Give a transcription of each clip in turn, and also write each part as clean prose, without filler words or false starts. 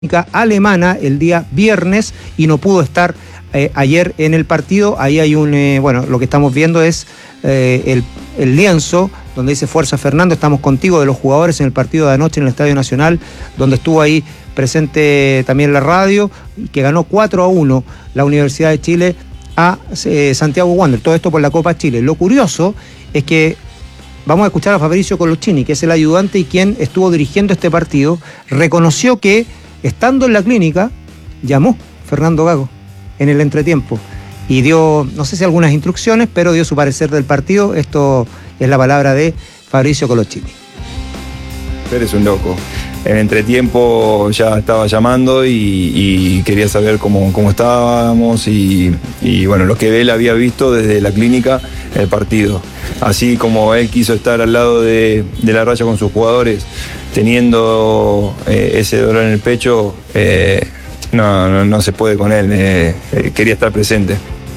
alemana el día viernes y no pudo estar ayer en el partido. Ahí hay lo que estamos viendo es el lienzo donde dice Fuerza Fernando, estamos contigo, de los jugadores en el partido de anoche en el Estadio Nacional, donde estuvo ahí presente también la radio, que ganó 4-1 la Universidad de Chile a Santiago Wanderers. Todo esto por la Copa Chile. Lo curioso es que vamos a escuchar a Fabricio Colochini, que es el ayudante y quien estuvo dirigiendo este partido. Reconoció que estando en la clínica, llamó Fernando Gago en el entretiempo y dio, no sé si algunas instrucciones, pero dio su parecer del partido. Esto es la palabra de Fabricio Colochini. Eres un loco. En entretiempo ya estaba llamando y quería saber cómo estábamos y bueno, lo que él había visto desde la clínica, el partido. Así como él quiso estar al lado de la raya con sus jugadores, teniendo ese dolor en el pecho, no se puede con él. Quería estar presente.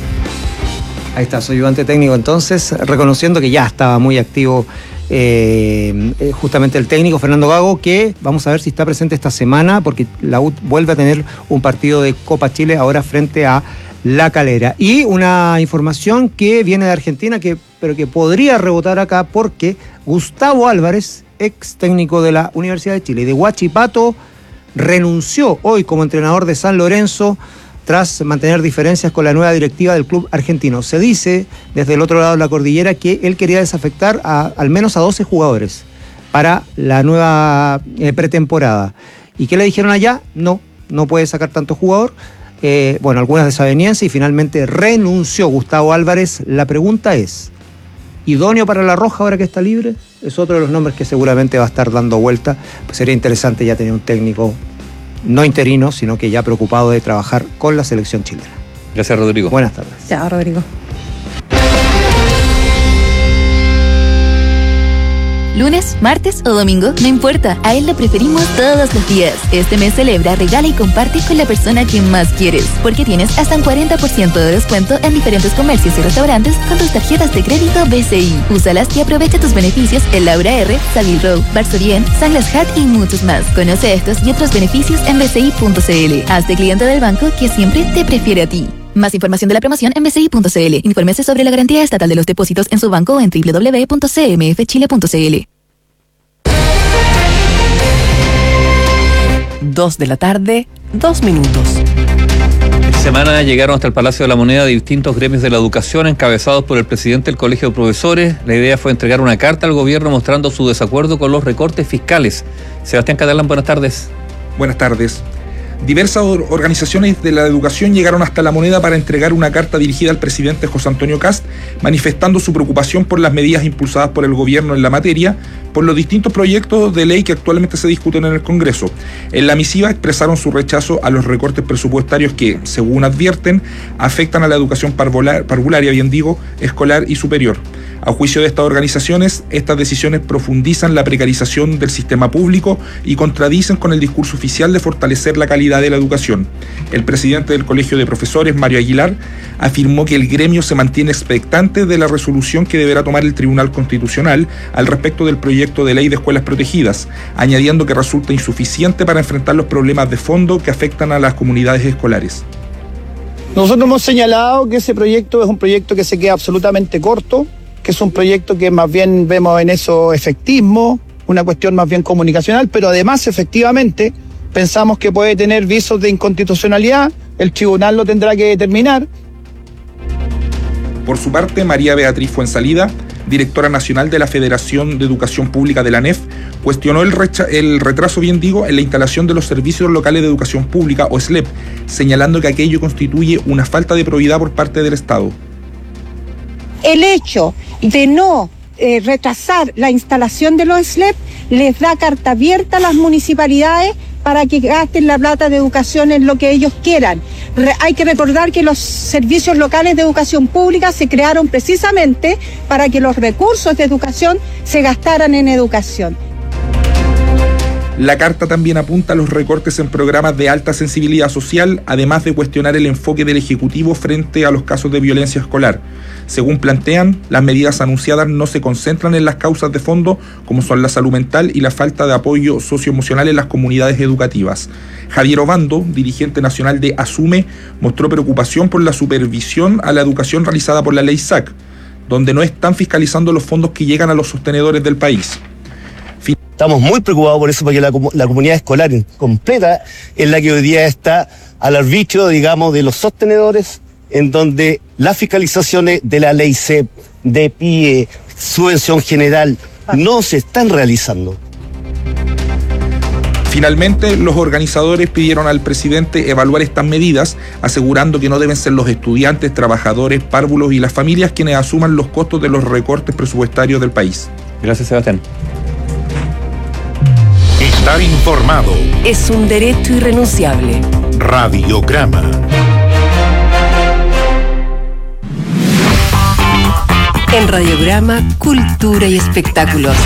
Ahí está, su ayudante técnico entonces, reconociendo que ya estaba muy activo justamente el técnico Fernando Gago, que vamos a ver si está presente esta semana, porque la U vuelve a tener un partido de Copa Chile ahora frente a La Calera. Y una información que viene de Argentina, pero que podría rebotar acá, porque Gustavo Álvarez, ex técnico de la Universidad de Chile y de Huachipato, renunció hoy como entrenador de San Lorenzo tras mantener diferencias con la nueva directiva del club argentino. Se dice desde el otro lado de la cordillera que él quería desafectar al menos a 12 jugadores para la nueva pretemporada. ¿Y qué le dijeron allá? No puede sacar tanto jugador. Algunas desavenencias, y finalmente renunció Gustavo Álvarez. La pregunta es, ¿idóneo para La Roja ahora que está libre? Es otro de los nombres que seguramente va a estar dando vuelta. Pues sería interesante ya tener un técnico no interino, sino que ya preocupado de trabajar con la selección chilena. Gracias, Rodrigo. Buenas tardes. Chao, Rodrigo. Lunes, martes o domingo, no importa, a él lo preferimos todos los días. Este mes celebra, regala y comparte con la persona que más quieres, porque tienes hasta un 40% de descuento en diferentes comercios y restaurantes con tus tarjetas de crédito BCI. Úsalas y aprovecha tus beneficios en Laura R, Savile Row, Bar Sorien, Sunglass Hut y muchos más. Conoce estos y otros beneficios en bci.cl. Hazte cliente del banco que siempre te prefiere a ti. Más información de la promoción en bci.cl. Infórmese sobre la garantía estatal de los depósitos en su banco en www.cmfchile.cl. 2 de la tarde, 2 minutos. Esta semana llegaron hasta el Palacio de la Moneda distintos gremios de la educación encabezados por el presidente del Colegio de Profesores. La idea fue entregar una carta al gobierno mostrando su desacuerdo con los recortes fiscales. Sebastián Catalán, buenas tardes. Buenas tardes. Diversas organizaciones de la educación llegaron hasta La Moneda para entregar una carta dirigida al presidente José Antonio Kast, manifestando su preocupación por las medidas impulsadas por el gobierno en la materia, por los distintos proyectos de ley que actualmente se discuten en el Congreso. En la misiva expresaron su rechazo a los recortes presupuestarios que, según advierten, afectan a la educación parvularia, escolar y superior. A juicio de estas organizaciones, estas decisiones profundizan la precarización del sistema público y contradicen con el discurso oficial de fortalecer la calidad de la educación. El presidente del Colegio de Profesores, Mario Aguilar, afirmó que el gremio se mantiene expectante de la resolución que deberá tomar el Tribunal Constitucional al respecto del proyecto de ley de escuelas protegidas, añadiendo que resulta insuficiente para enfrentar los problemas de fondo que afectan a las comunidades escolares. Nosotros hemos señalado que ese proyecto es un proyecto que se queda absolutamente corto, que es un proyecto que más bien vemos en eso efectismo, una cuestión más bien comunicacional, pero además efectivamente pensamos que puede tener visos de inconstitucionalidad, el tribunal lo tendrá que determinar. Por su parte, María Beatriz Fuensalida, directora nacional de la Federación de Educación Pública de la ANEF, cuestionó el retraso en la instalación de los servicios locales de educación pública, o SLEP, señalando que aquello constituye una falta de probidad por parte del Estado. El hecho de no retrasar la instalación de los SLEP les da carta abierta a las municipalidades para que gasten la plata de educación en lo que ellos quieran. Hay que recordar que los servicios locales de educación pública se crearon precisamente para que los recursos de educación se gastaran en educación. La carta también apunta a los recortes en programas de alta sensibilidad social, además de cuestionar el enfoque del Ejecutivo frente a los casos de violencia escolar. Según plantean, las medidas anunciadas no se concentran en las causas de fondo, como son la salud mental y la falta de apoyo socioemocional en las comunidades educativas. Javier Obando, dirigente nacional de Asume, mostró preocupación por la supervisión a la educación realizada por la ley SAC, donde no están fiscalizando los fondos que llegan a los sostenedores del país. Estamos muy preocupados por eso, porque la comunidad escolar completa es la que hoy día está al arbitrio, digamos, de los sostenedores, en donde las fiscalizaciones de la ley CEP, de PIE, subvención general, no se están realizando. Finalmente, los organizadores pidieron al presidente evaluar estas medidas, asegurando que no deben ser los estudiantes, trabajadores, párvulos y las familias quienes asuman los costos de los recortes presupuestarios del país. Gracias, Sebastián. Estar informado Es un derecho irrenunciable. Radiograma. En Radiograma, cultura y espectáculos.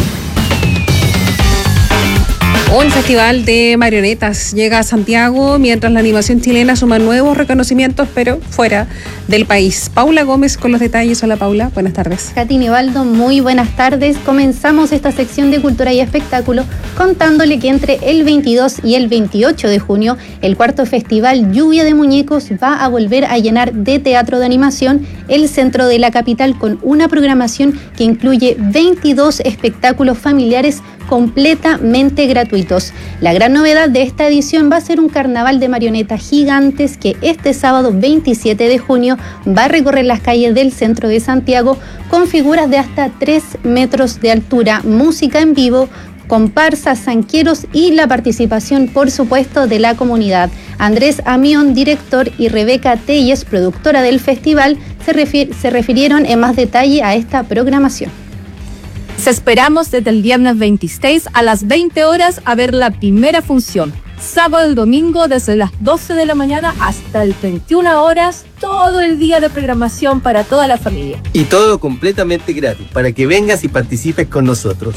Un festival de marionetas llega a Santiago mientras la animación chilena suma nuevos reconocimientos, pero fuera del país. Paula Gómez con los detalles. Hola Paula, buenas tardes. Katy Nivaldo, muy buenas tardes. Comenzamos esta sección de cultura y espectáculo contándole que entre el 22 y el 28 de junio el cuarto festival Lluvia de Muñecos va a volver a llenar de teatro de animación el centro de la capital con una programación que incluye 22 espectáculos familiares completamente gratuitos. La gran novedad de esta edición va a ser un carnaval de marionetas gigantes que este sábado 27 de junio va a recorrer las calles del centro de Santiago con figuras de hasta 3 metros de altura, música en vivo, comparsas, zanqueros y la participación, por supuesto, de la comunidad. Andrés Amión, director, y Rebeca Telles, productora del festival, se refirieron en más detalle a esta programación. Se esperamos desde el viernes 26 a las 20 horas a ver la primera función. Sábado y domingo desde las 12 de la mañana hasta el 21 horas, todo el día de programación para toda la familia. Y todo completamente gratis, para que vengas y participes con nosotros.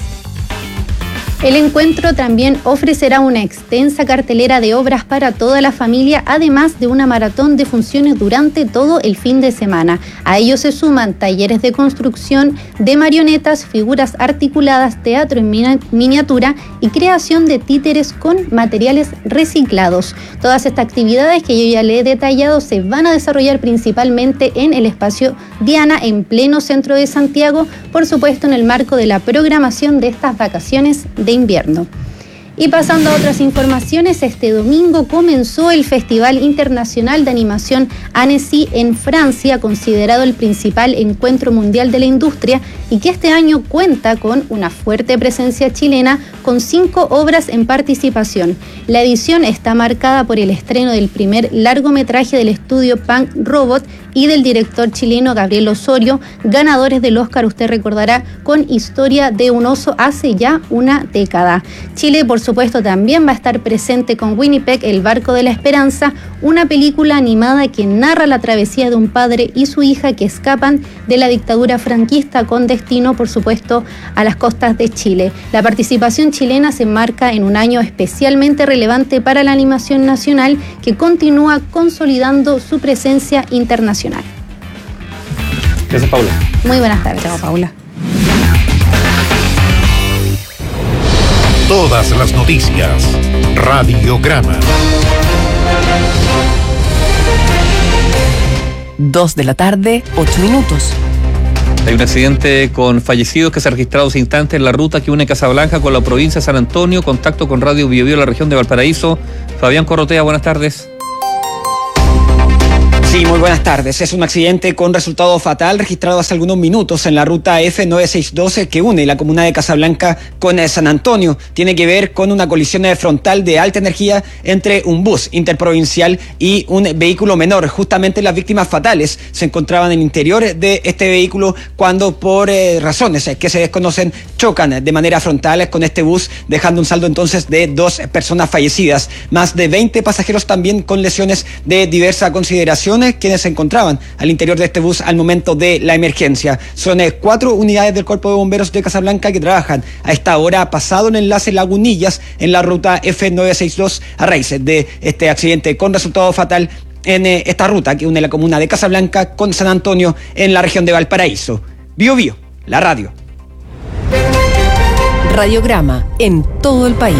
El encuentro también ofrecerá una extensa cartelera de obras para toda la familia, además de una maratón de funciones durante todo el fin de semana. A ello se suman talleres de construcción de marionetas, figuras articuladas, teatro en miniatura y creación de títeres con materiales reciclados. Todas estas actividades que yo ya le he detallado se van a desarrollar principalmente en el espacio Diana, en pleno centro de Santiago, por supuesto en el marco de la programación de estas vacaciones de invierno. Y pasando a otras informaciones, este domingo comenzó el Festival Internacional de Animación Annecy en Francia, considerado el principal encuentro mundial de la industria y que este año cuenta con una fuerte presencia chilena con 5 obras en participación. La edición está marcada por el estreno del primer largometraje del estudio Punk Robot y del director chileno Gabriel Osorio, ganadores del Oscar, usted recordará, con Historia de un oso hace ya una década. Chile, por supuesto, también va a estar presente con Winnipeg, El barco de la esperanza, una película animada que narra la travesía de un padre y su hija que escapan de la dictadura franquista con destino, por supuesto, a las costas de Chile. La participación chilena se enmarca en un año especialmente relevante para la animación nacional, que continúa consolidando su presencia internacional. Gracias, Paula. Muy buenas tardes. Chao, Paula. Todas las noticias. Radiograma. 2 de la tarde, 8 minutos. Hay un accidente con fallecidos que se ha registrado hace instantes en la ruta que une Casablanca con la provincia de San Antonio. Contacto con Radio Biobío en la región de Valparaíso. Fabián Corrotea, buenas tardes. Sí, muy buenas tardes. Es un accidente con resultado fatal registrado hace algunos minutos en la ruta F9612 que une la comuna de Casablanca con San Antonio. Tiene que ver con una colisión frontal de alta energía entre un bus interprovincial y un vehículo menor. Justamente las víctimas fatales se encontraban en el interior de este vehículo cuando por razones que se desconocen chocan de manera frontal con este bus, dejando un saldo entonces de 2 personas fallecidas. Más de 20 pasajeros también con lesiones de diversa consideración, quienes se encontraban al interior de este bus al momento de la emergencia. Son 4 unidades del Cuerpo de Bomberos de Casablanca que trabajan a esta hora pasado el enlace Lagunillas en la ruta F962 a raíz de este accidente con resultado fatal en esta ruta que une la comuna de Casablanca con San Antonio en la región de Valparaíso. Bio Bio, la radio. Radiograma en todo el país.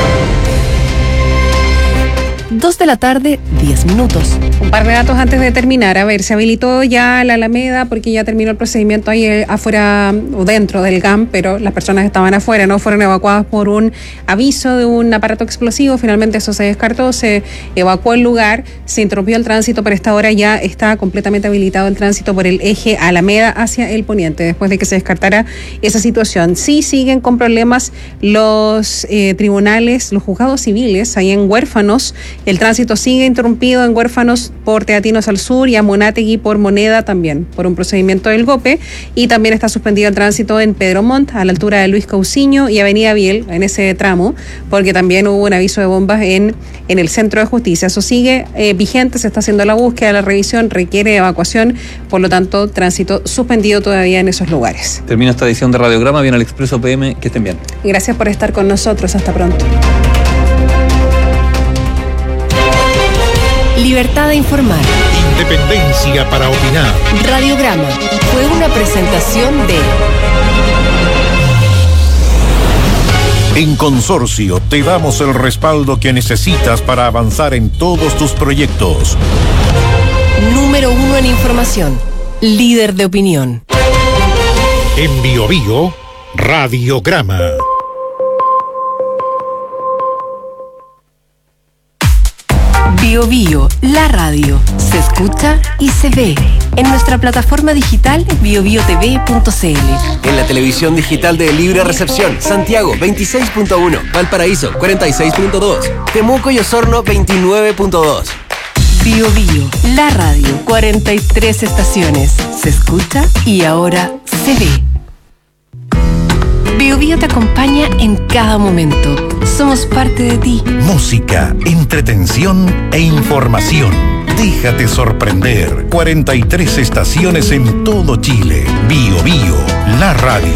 2 de la tarde, 10 minutos. Un par de datos antes de terminar. A ver, se habilitó ya la Alameda porque ya terminó el procedimiento ahí afuera o dentro del GAM, pero las personas estaban afuera, no fueron evacuadas por un aviso de un aparato explosivo. Finalmente eso se descartó, se evacuó el lugar, se interrumpió el tránsito, pero a esta hora ya está completamente habilitado el tránsito por el eje Alameda hacia el poniente, después de que se descartara esa situación. Sí siguen con problemas los tribunales, los juzgados civiles, ahí en Huérfanos. El tránsito sigue interrumpido en Huérfanos por Teatinos al sur y a Monátegui por Moneda también, por un procedimiento del GOPE, y también está suspendido el tránsito en Pedro Montt, a la altura de Luis Cauciño y Avenida Biel, en ese tramo, porque también hubo un aviso de bombas en el Centro de Justicia. Eso sigue vigente, se está haciendo la búsqueda, la revisión, requiere evacuación, por lo tanto, tránsito suspendido todavía en esos lugares. Termina esta edición de Radiograma, viene el Expreso PM, que estén bien. Gracias por estar con nosotros, hasta pronto. Libertad de informar. Independencia para opinar. Radiograma fue una presentación de... En Consorcio te damos el respaldo que necesitas para avanzar en todos tus proyectos. Número 1 en información. Líder de opinión. En Bio Bio, Radiograma. Bio Bio, la radio, se escucha y se ve en nuestra plataforma digital biobiotv.cl. En la televisión digital de Libre Recepción, Santiago 26.1, Valparaíso 46.2, Temuco y Osorno 29.2. Bio Bio, la radio, 43 estaciones, se escucha y ahora se ve. Bio Bio te acompaña en cada momento. Somos parte de ti. Música, entretención e información. Déjate sorprender. 43 estaciones en todo Chile. Bio Bio, la radio.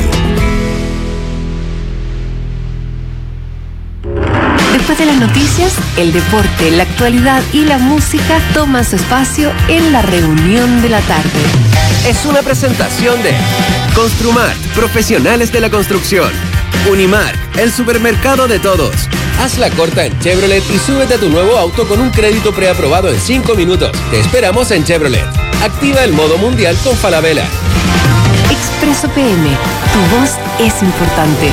Después de las noticias, el deporte, la actualidad y la música toman su espacio en la reunión de la tarde. Es una presentación de Construmart, profesionales de la construcción. Unimark, el supermercado de todos. Haz la corta en Chevrolet y súbete a tu nuevo auto con un crédito preaprobado en 5 minutos. Te esperamos en Chevrolet. Activa el modo mundial con Falabella. Expreso PM, tu voz es importante.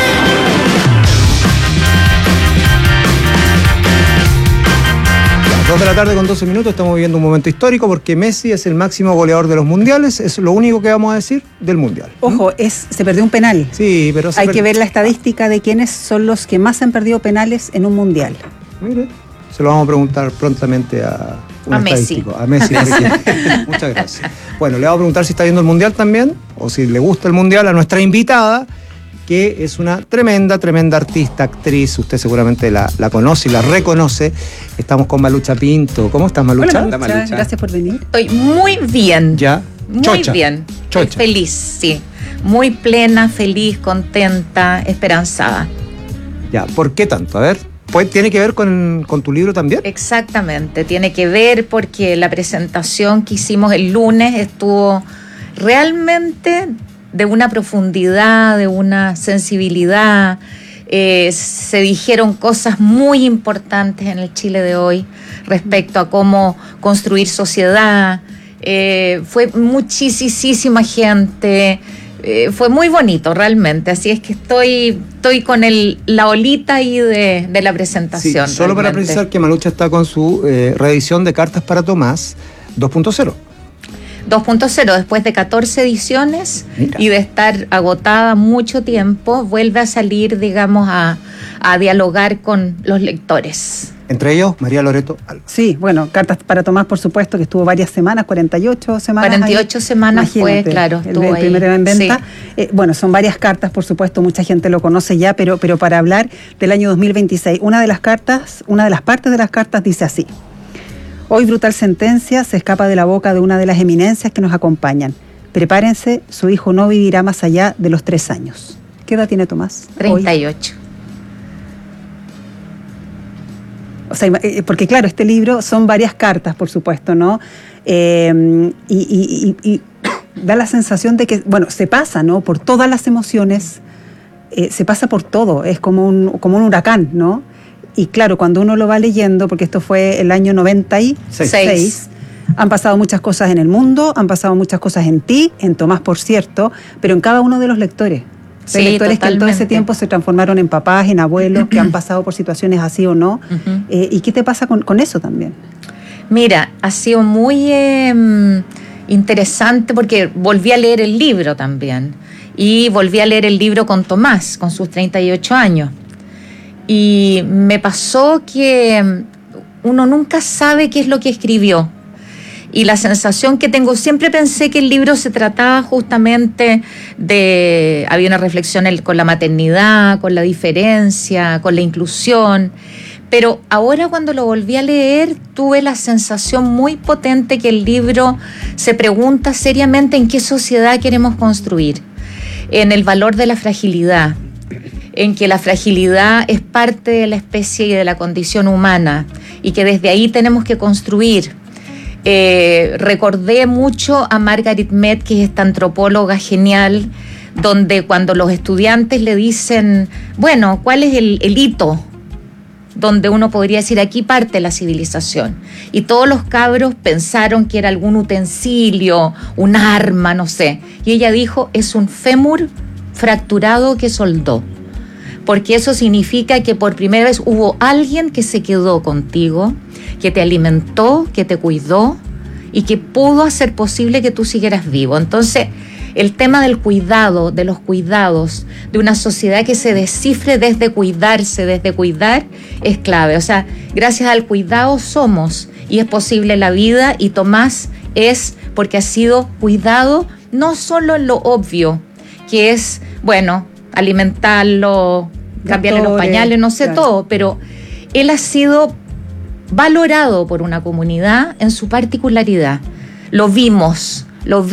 2 de la tarde con 12 minutos, estamos viviendo un momento histórico porque Messi es el máximo goleador de los mundiales, es lo único que vamos a decir del mundial. Ojo, se perdió un penal. Sí, pero hay que ver la estadística de quiénes son los que más han perdido penales en un mundial. Mire, se lo vamos a preguntar prontamente a un estadístico. A Messi. Muchas gracias. Bueno, le vamos a preguntar si está viendo el mundial también, o si le gusta el mundial a nuestra invitada, que es una tremenda artista, actriz. Usted seguramente la conoce y la reconoce. Estamos con Malucha Pinto. ¿Cómo estás, Malucha? Hola, Malucha. Gracias por venir. Estoy muy bien. ¿Ya? Muy Chocha. bien. Estoy feliz, sí. Muy plena, feliz, contenta, esperanzada. Ya, ¿por qué tanto? A ver, ¿tiene que ver con tu libro también? Exactamente, tiene que ver porque la presentación que hicimos el lunes estuvo realmente de una profundidad, de una sensibilidad. Se dijeron cosas muy importantes en el Chile de hoy respecto a cómo construir sociedad. Fue muchísima gente. Fue muy bonito realmente, así es que estoy con la olita ahí de la presentación. Sí, solo para precisar que Malucha está con su reedición de Cartas para Tomás 2.0. 2.0, después de 14 ediciones. Mira. Y de estar agotada mucho tiempo, vuelve a salir, digamos, a dialogar con los lectores. Entre ellos, María Loreto Alba. Sí, bueno, Cartas para Tomás, por supuesto, que estuvo varias semanas, 48 semanas. 48 ahí. Semanas fue, claro. El primero en venta. Sí. Bueno, son varias cartas, por supuesto, mucha gente lo conoce ya, pero para hablar del año 2026, una de las partes de las cartas dice así: hoy brutal sentencia se escapa de la boca de una de las eminencias que nos acompañan. Prepárense, su hijo no vivirá más allá de los 3 años. ¿Qué edad tiene Tomás? 38. O sea, porque claro, este libro son varias cartas, por supuesto, ¿no? Y da la sensación de que, bueno, se pasa, ¿no? Por todas las emociones, se pasa por todo, es como un huracán, ¿no? Y claro, cuando uno lo va leyendo, porque esto fue el año 96, han pasado muchas cosas en el mundo, han pasado muchas cosas en ti, en Tomás, por cierto, pero en cada uno de los lectores. Sí, Hay lectores totalmente. que en todo ese tiempo se transformaron en papás, en abuelos, que han pasado por situaciones así o no. ¿Y qué te pasa con eso también? Mira, ha sido muy interesante porque volví a leer el libro también. Y volví a leer el libro con Tomás, con sus 38 años. Y me pasó que uno nunca sabe qué es lo que escribió. Y la sensación que tengo, siempre pensé que el libro se trataba justamente de, había una reflexión con la maternidad, con la diferencia, con la inclusión, pero ahora cuando lo volví a leer tuve la sensación muy potente que el libro se pregunta seriamente en qué sociedad queremos construir, en el valor de la fragilidad, en que la fragilidad es parte de la especie y de la condición humana y que desde ahí tenemos que construir. Recordé mucho a Margaret Mead, que es esta antropóloga genial, donde cuando los estudiantes le dicen, bueno, ¿cuál es el hito? Donde uno podría decir, aquí parte la civilización. Y todos los cabros pensaron que era algún utensilio, un arma, no sé. Y ella dijo, es un fémur fracturado que soldó. Porque eso significa que por primera vez hubo alguien que se quedó contigo, que te alimentó, que te cuidó y que pudo hacer posible que tú siguieras vivo. Entonces, el tema del cuidado, de los cuidados, de una sociedad que se descifre desde cuidarse, desde cuidar, es clave. O sea, gracias al cuidado somos y es posible la vida, y Tomás es porque ha sido cuidado no solo en lo obvio, que es, bueno, alimentarlo, cambiarle los pañales, no sé, claro, todo, pero él ha sido valorado por una comunidad en su particularidad. Lo vimos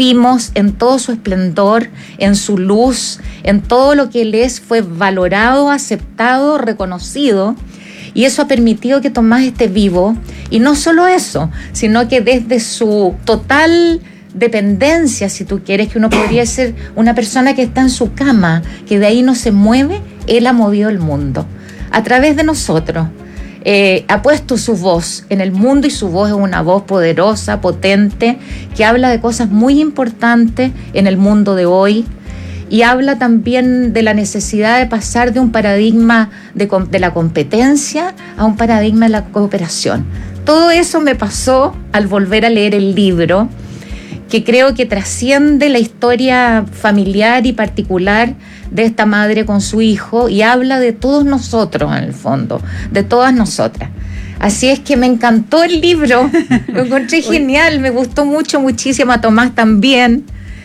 en todo su esplendor, en su luz, en todo lo que él es, fue valorado, aceptado, reconocido, y eso ha permitido que Tomás esté vivo, y no solo eso, sino que desde su total dependencia, si tú quieres, que uno podría ser una persona que está en su cama, que de ahí no se mueve, él ha movido el mundo a través de nosotros. Ha puesto su voz en el mundo, y su voz es una voz poderosa, potente, que habla de cosas muy importantes en el mundo de hoy, y habla también de la necesidad de pasar de un paradigma de la competencia a un paradigma de la cooperación. Todo eso me pasó al volver a leer el libro, que creo que trasciende la historia familiar y particular de esta madre con su hijo, y habla de todos nosotros en el fondo, de todas nosotras. Así es que me encantó el libro, lo encontré genial, me gustó mucho, muchísimo, a Tomás también,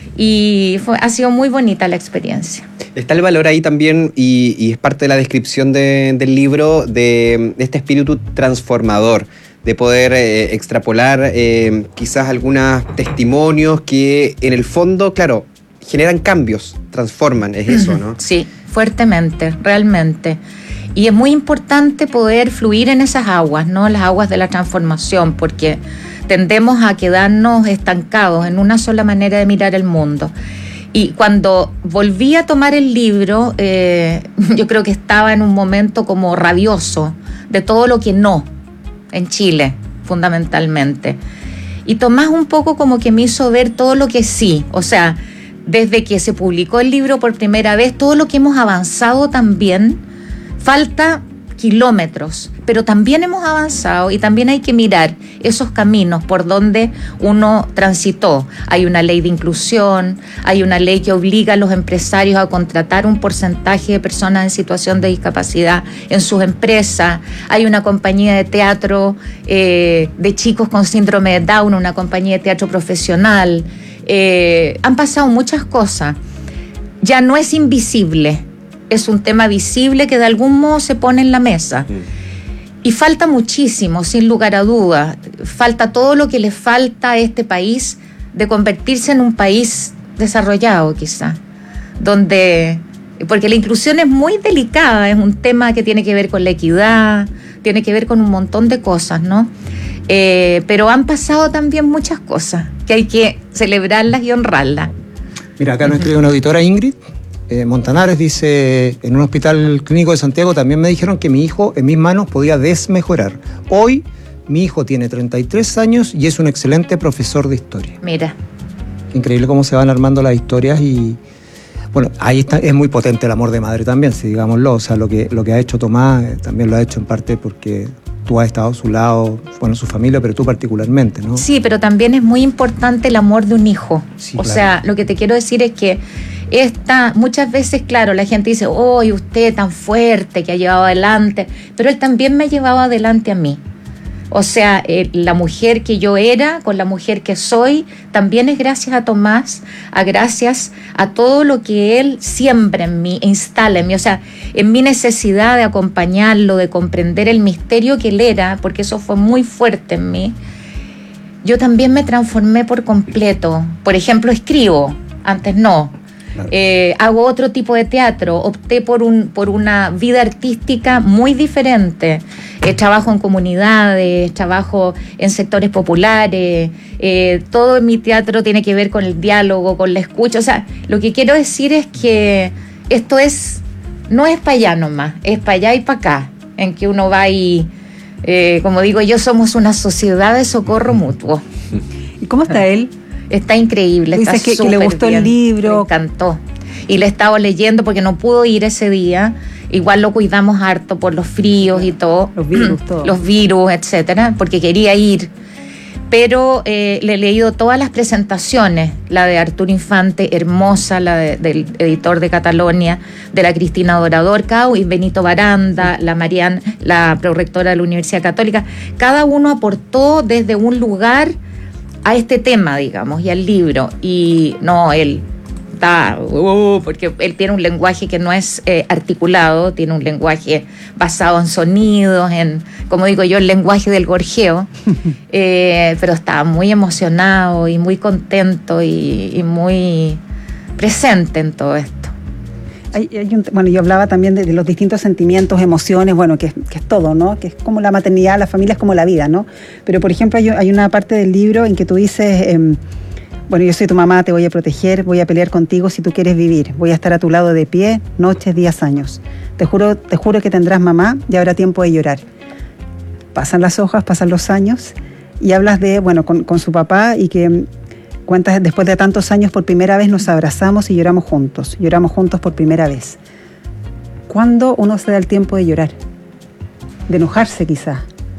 y ha sido muy bonita la experiencia. Está el valor ahí también, y es parte de la descripción del libro, de este espíritu transformador, de poder extrapolar quizás algunos testimonios que en el fondo, claro, generan cambios, transforman, es eso, ¿no? Sí, fuertemente, realmente. Y es muy importante poder fluir en esas aguas, ¿no? Las aguas de la transformación, porque tendemos a quedarnos estancados en una sola manera de mirar el mundo. Y cuando volví a tomar el libro, yo creo que estaba en un momento como rabioso de todo lo que no, en Chile, fundamentalmente. Y Tomás un poco como que me hizo ver todo lo que sí, o sea, desde que se publicó el libro por primera vez, todo lo que hemos avanzado también, falta kilómetros, pero también hemos avanzado, y también hay que mirar esos caminos por donde uno transitó. Hay una ley de inclusión, hay una ley que obliga a los empresarios a contratar un porcentaje de personas en situación de discapacidad en sus empresas, hay una compañía de teatro de chicos con síndrome de Down, una compañía de teatro profesional. Han pasado muchas cosas. Ya no es invisible, es un tema visible que de algún modo se pone en la mesa. Y falta muchísimo, sin lugar a dudas. Falta todo lo que le falta a este país de convertirse en un país desarrollado, quizá, donde porque la inclusión es muy delicada, es un tema que tiene que ver con la equidad, tiene que ver con un montón de cosas, ¿no? Pero han pasado también muchas cosas que hay que celebrarlas y honrarlas. Mira, acá nos escribe una auditora, Ingrid Montanares, dice: en un hospital clínico de Santiago también me dijeron que mi hijo en mis manos podía desmejorar. Hoy mi hijo tiene 33 años y es un excelente profesor de historia. Mira. Increíble cómo se van armando las historias y... Bueno, ahí está, es muy potente el amor de madre también, si digámoslo. O sea, lo que ha hecho Tomás también lo ha hecho en parte porque tú has estado a su lado, bueno, su familia, pero tú particularmente, ¿no? Sí, pero también es muy importante el amor de un hijo. Sí, o claro. sea, lo que te quiero decir es que muchas veces, claro, la gente dice, oh, y usted tan fuerte que ha llevado adelante, pero él también me ha llevado adelante a mí. O sea, la mujer que yo era con la mujer que soy también es gracias a Tomás, gracias a todo lo que él siembra en mí, instala en mí, o sea, en mi necesidad de acompañarlo, de comprender el misterio que él era, porque eso fue muy fuerte en mí. Yo también me transformé por completo. Por ejemplo, escribo, antes no. Claro. Hago otro tipo de teatro, opté por una vida artística muy diferente. Trabajo en comunidades, trabajo en sectores populares, todo en mi teatro tiene que ver con el diálogo, con la escucha. O sea, lo que quiero decir es que esto no es para allá nomás, es para allá y para acá, en que uno va y, como digo yo, somos una sociedad de socorro mutuo. ¿Y cómo está él? Está increíble, está súper bien. Que le gustó el libro. Me encantó. Y le he estado leyendo porque no pudo ir ese día. Igual lo cuidamos harto por los fríos y todo. Los virus, etcétera, porque quería ir. Pero le he leído todas las presentaciones, la de Arturo Infante, hermosa, la del editor de Catalonia, de la Cristina Dorador Cau y Benito Baranda, la Marian, la prorectora de la Universidad Católica. Cada uno aportó desde un lugar a este tema, digamos, y al libro. Y no, él está, porque él tiene un lenguaje que no es articulado, tiene un lenguaje basado en sonidos, en, como digo yo, el lenguaje del gorjeo, pero estaba muy emocionado y muy contento y muy presente en todo esto. Bueno, yo hablaba también de los distintos sentimientos, emociones, bueno, que es todo, ¿no? Que es como la maternidad, la familia es como la vida, ¿no? Pero, por ejemplo, hay una parte del libro en que tú dices, bueno, yo soy tu mamá, te voy a proteger, voy a pelear contigo si tú quieres vivir, voy a estar a tu lado de pie, noches, días, años. Te juro que tendrás mamá y habrá tiempo de llorar. Pasan las hojas, pasan los años y hablas de, bueno, con su papá y que... Cuentas, después de tantos años, por primera vez nos abrazamos y lloramos juntos por primera vez. ¿Cuándo uno se da el tiempo de llorar? De enojarse quizás.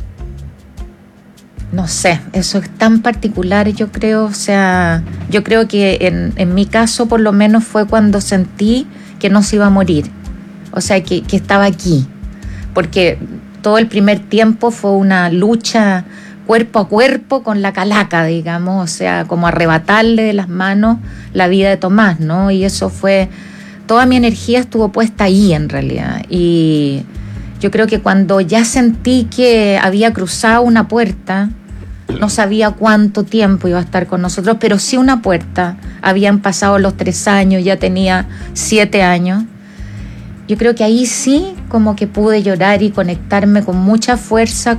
No sé, eso es tan particular, yo creo, o sea, yo creo que en mi caso por lo menos fue cuando sentí que no se iba a morir, o sea, que estaba aquí, porque todo el primer tiempo fue una lucha cuerpo a cuerpo con la calaca, digamos, o sea, como arrebatarle de las manos la vida de Tomás, ¿no? Y eso fue, toda mi energía estuvo puesta ahí en realidad. Y yo creo que cuando ya sentí que había cruzado una puerta, no sabía cuánto tiempo iba a estar con nosotros, pero sí una puerta, habían pasado los 3 años, ya tenía 7 años. Yo creo que ahí sí como que pude llorar y conectarme con mucha fuerza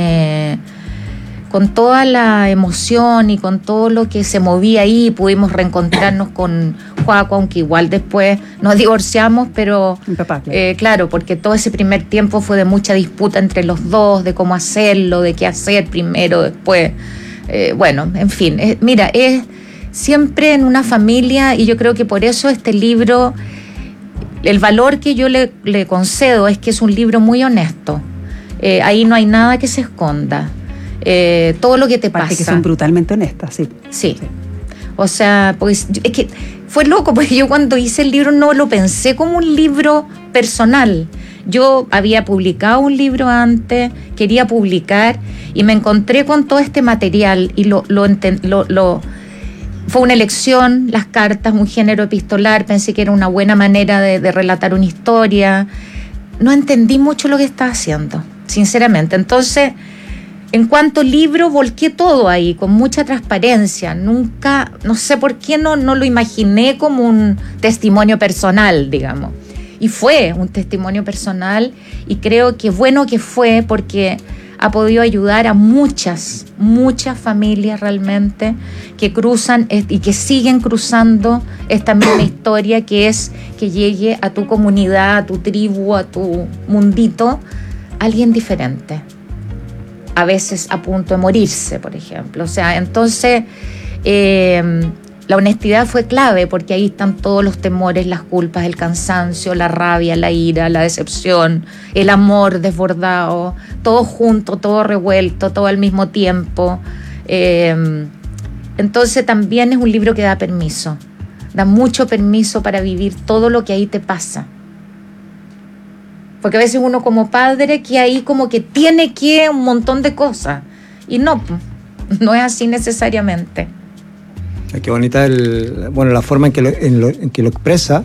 con toda la emoción y con todo lo que se movía ahí. Pudimos reencontrarnos con Joaco, aunque igual después nos divorciamos, pero claro, porque todo ese primer tiempo fue de mucha disputa entre los dos, de cómo hacerlo, de qué hacer primero, después. Bueno, en fin, mira, es siempre en una familia, y yo creo que por eso este libro, el valor que yo le concedo es que es un libro muy honesto. Ahí no hay nada que se esconda. Todo lo que te pasa. Que son brutalmente honestas, sí. Sí. O sea, pues es que fue loco, porque yo cuando hice el libro no lo pensé como un libro personal. Yo había publicado un libro antes, quería publicar y me encontré con todo este material y fue una elección, las cartas, un género epistolar, pensé que era una buena manera de relatar una historia. No entendí mucho lo que estaba haciendo, sinceramente. Entonces, en cuanto libro, volqué todo ahí, con mucha transparencia. Nunca, no sé por qué no lo imaginé como un testimonio personal, digamos. Y fue un testimonio personal y creo que bueno que fue porque ha podido ayudar a muchas familias realmente que cruzan y que siguen cruzando esta misma historia, que es que llegue a tu comunidad, a tu tribu, a tu mundito, alguien diferente. A veces a punto de morirse, por ejemplo. O sea, entonces la honestidad fue clave porque ahí están todos los temores, las culpas, el cansancio, la rabia, la ira, la decepción, el amor desbordado, todo junto, todo revuelto, todo al mismo tiempo. Entonces también es un libro que da permiso, da mucho permiso para vivir todo lo que ahí te pasa. Porque a veces uno como padre que ahí como que tiene que un montón de cosas y no es así necesariamente. Qué bonita la forma en que lo expresa.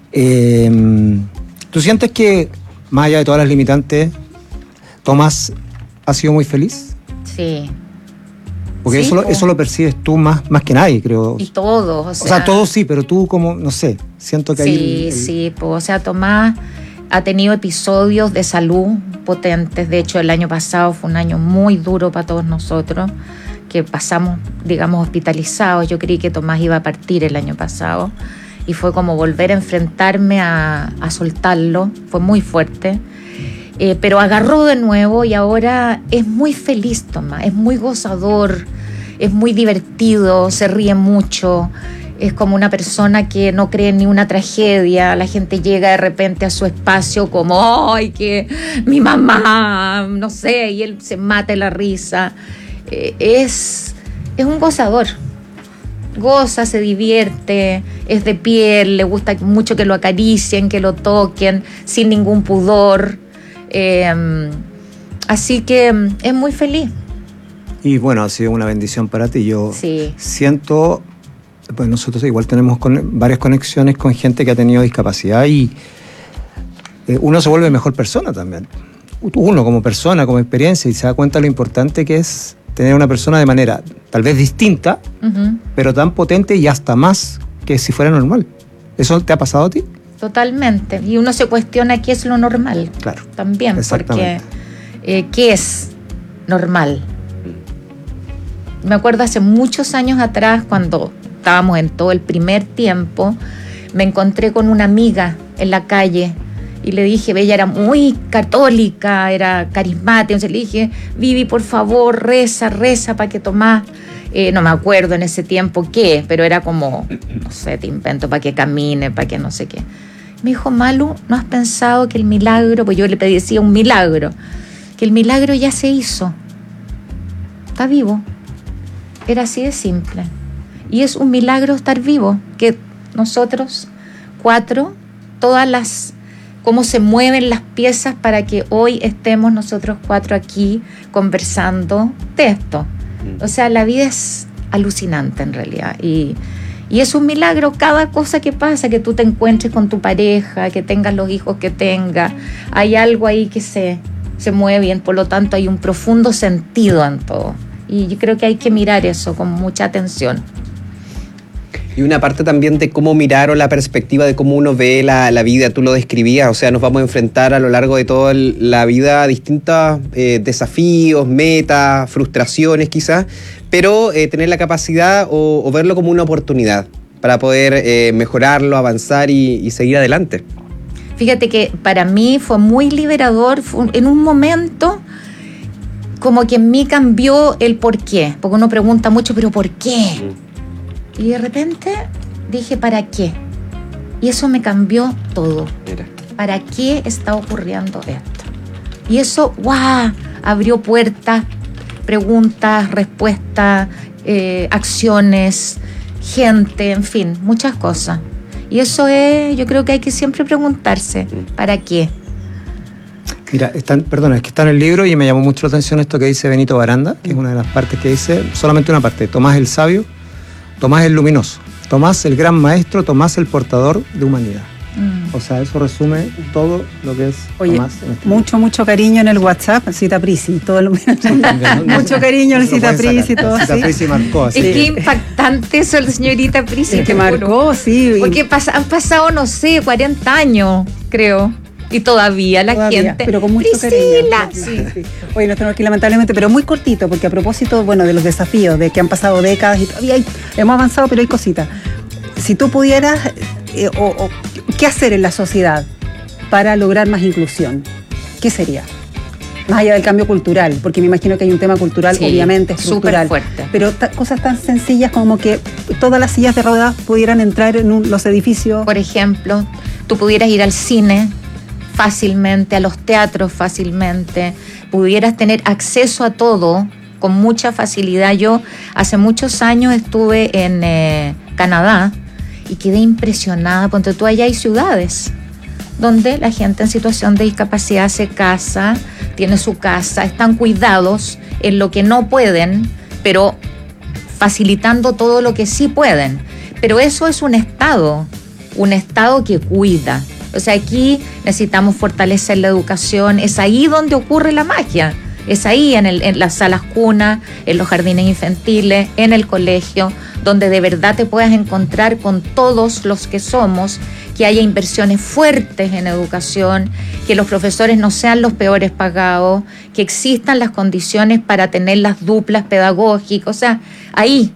¿Tú sientes que, más allá de todas las limitantes, Tomás ha sido muy feliz? Sí. Porque sí, eso lo percibes tú más que nadie, creo. Y todos. O sea, todos sí, pero tú como, no sé, siento que hay... Sí, o sea, Tomás ha tenido episodios de salud potentes. De hecho, el año pasado fue un año muy duro para todos nosotros, que pasamos, digamos, hospitalizados. Yo creí que Tomás iba a partir el año pasado y fue como volver a enfrentarme a soltarlo. Fue muy fuerte, pero agarró de nuevo y ahora es muy feliz Tomás, es muy gozador, es muy divertido, se ríe mucho, es como una persona que no cree en ni una tragedia. La gente llega de repente a su espacio como, ¡ay, que mi mamá! No sé, y él se mata de la risa. Es un gozador, goza, se divierte, es de piel, le gusta mucho que lo acaricien, que lo toquen, sin ningún pudor, así que es muy feliz. Y bueno, ha sido una bendición para ti. Yo siento, pues nosotros igual tenemos varias conexiones con gente que ha tenido discapacidad y uno se vuelve mejor persona también. Uno como persona, como experiencia, y se da cuenta lo importante que es tener una persona de manera tal vez distinta, pero tan potente y hasta más que si fuera normal. ¿Eso te ha pasado a ti? Totalmente. Y uno se cuestiona qué es lo normal. Claro. También, porque ¿qué es normal? Me acuerdo hace muchos años atrás, cuando estábamos en todo el primer tiempo, me encontré con una amiga en la calle y le dije, ella era muy católica, era carismática, entonces le dije, Vivi, por favor, reza para que Tomás, no me acuerdo en ese tiempo qué, pero era como, no sé, te invento, para que camine, para que no sé qué. Me dijo, Malu, ¿no has pensado que el milagro, pues yo le decía un milagro, que el milagro ya se hizo, está vivo? Era así de simple. Y es un milagro estar vivo, que nosotros 4, todas las, cómo se mueven las piezas para que hoy estemos nosotros 4 aquí conversando de esto. O sea, la vida es alucinante en realidad. Y es un milagro cada cosa que pasa, que tú te encuentres con tu pareja, que tengas los hijos que tengas. Hay algo ahí que se mueve bien, por lo tanto hay un profundo sentido en todo. Y yo creo que hay que mirar eso con mucha atención. Y una parte también de cómo mirar o la perspectiva de cómo uno ve la vida, tú lo describías, o sea, nos vamos a enfrentar a lo largo de toda la vida a distintos desafíos, metas, frustraciones quizás, pero tener la capacidad o verlo como una oportunidad para poder mejorarlo, avanzar y seguir adelante. Fíjate que para mí fue muy liberador, en un momento como que en mí cambió el por qué, porque uno pregunta mucho, pero ¿por qué? Y de repente dije, ¿para qué? Y eso me cambió todo. Mira. ¿Para qué está ocurriendo esto? Y eso, ¡guau! Abrió puertas, preguntas, respuestas, acciones, gente, en fin, muchas cosas. Y eso es, yo creo que hay que siempre preguntarse, ¿para qué? Mira, es que está en el libro y me llamó mucho la atención esto que dice Benito Baranda, que es una de las partes que dice, solamente una parte, Tomás el sabio, Tomás el luminoso, Tomás el gran maestro, Tomás el portador de humanidad. O sea, eso resume todo lo que es Tomás. Mucho cariño en el WhatsApp, Cita Prisi, todo lo mucho cariño en el Cita Prisi, todo así. Cita Prisi marcó así. Es que impactante eso, la señorita Prisi. Es que marcó, sí. Porque han pasado, no sé, 40 años. creo. Y todavía la gente. Pero con mucho Priscila, cariño. Sí. Oye, nos tenemos que ir lamentablemente, pero muy cortito, porque a propósito, bueno, de los desafíos, de que han pasado décadas y todavía hemos avanzado, pero hay cositas. Si tú pudieras, ¿qué hacer en la sociedad para lograr más inclusión? ¿Qué sería? Más allá del cambio cultural, porque me imagino que hay un tema cultural, sí, obviamente, estructural. Súper fuerte. Pero cosas tan sencillas como que todas las sillas de ruedas pudieran entrar en los edificios. Por ejemplo, tú pudieras ir al cine fácilmente, a los teatros fácilmente, pudieras tener acceso a todo con mucha facilidad. Yo hace muchos años estuve en Canadá y quedé impresionada, porque tú allá hay ciudades donde la gente en situación de discapacidad se casa, tiene su casa, están cuidados en lo que no pueden, pero facilitando todo lo que sí pueden. Pero eso es un Estado que cuida. O sea, aquí necesitamos fortalecer la educación, es ahí donde ocurre la magia, es ahí en las salas cunas, en los jardines infantiles, en el colegio, donde de verdad te puedas encontrar con todos los que somos, que haya inversiones fuertes en educación, que los profesores no sean los peores pagados, que existan las condiciones para tener las duplas pedagógicas. O sea, ahí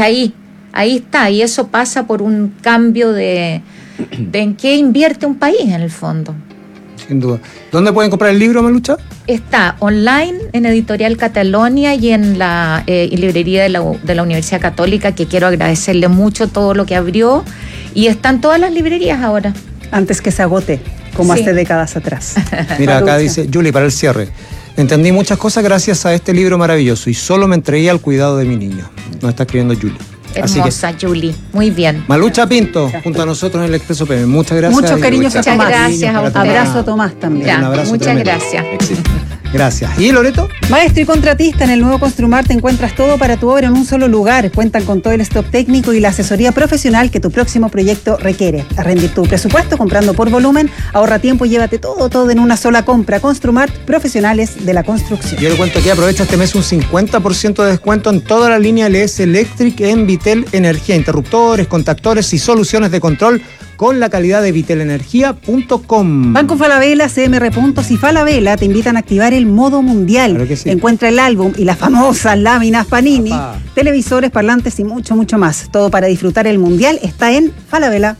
está, y eso pasa por un cambio de en qué invierte un país en el fondo. Sin duda. ¿Dónde pueden comprar el libro, Malucha? Está online en Editorial Catalonia y en la librería de la Universidad Católica, que quiero agradecerle mucho todo lo que abrió, y están todas las librerías ahora. Antes que se agote, como hace décadas atrás. Mira, acá dice Julie, para el cierre: entendí muchas cosas gracias a este libro maravilloso y solo me entregué al cuidado de mi niño. Nos está escribiendo Julie. Hermosa, Julie. Muy bien. Malucha Pinto, junto a nosotros en el Expreso PM. Muchas gracias. Muchos cariños a Tomás. Muchas gracias a usted. Abrazo a Tomás también. Ya, un abrazo muchas tremendo. gracias. Gracias. ¿Y Loreto? Maestro y contratista, en el nuevo Construmart te encuentras todo para tu obra en un solo lugar. Cuentan con todo el stock técnico y la asesoría profesional que tu próximo proyecto requiere. A rendir tu presupuesto comprando por volumen, ahorra tiempo y llévate todo en una sola compra. Construmart, profesionales de la construcción. Yo le cuento que aprovecha este mes un 50% de descuento en toda la línea LS Electric en Vitel Energía. Interruptores, contactores y soluciones de control con la calidad de vitelenergia.com. Banco Falabella, CMR Puntos y Falabella te invitan a activar el modo mundial. Claro que sí. Encuentra el álbum y las famosas láminas Panini, televisores, parlantes y mucho más. Todo para disfrutar el mundial está en Falabella.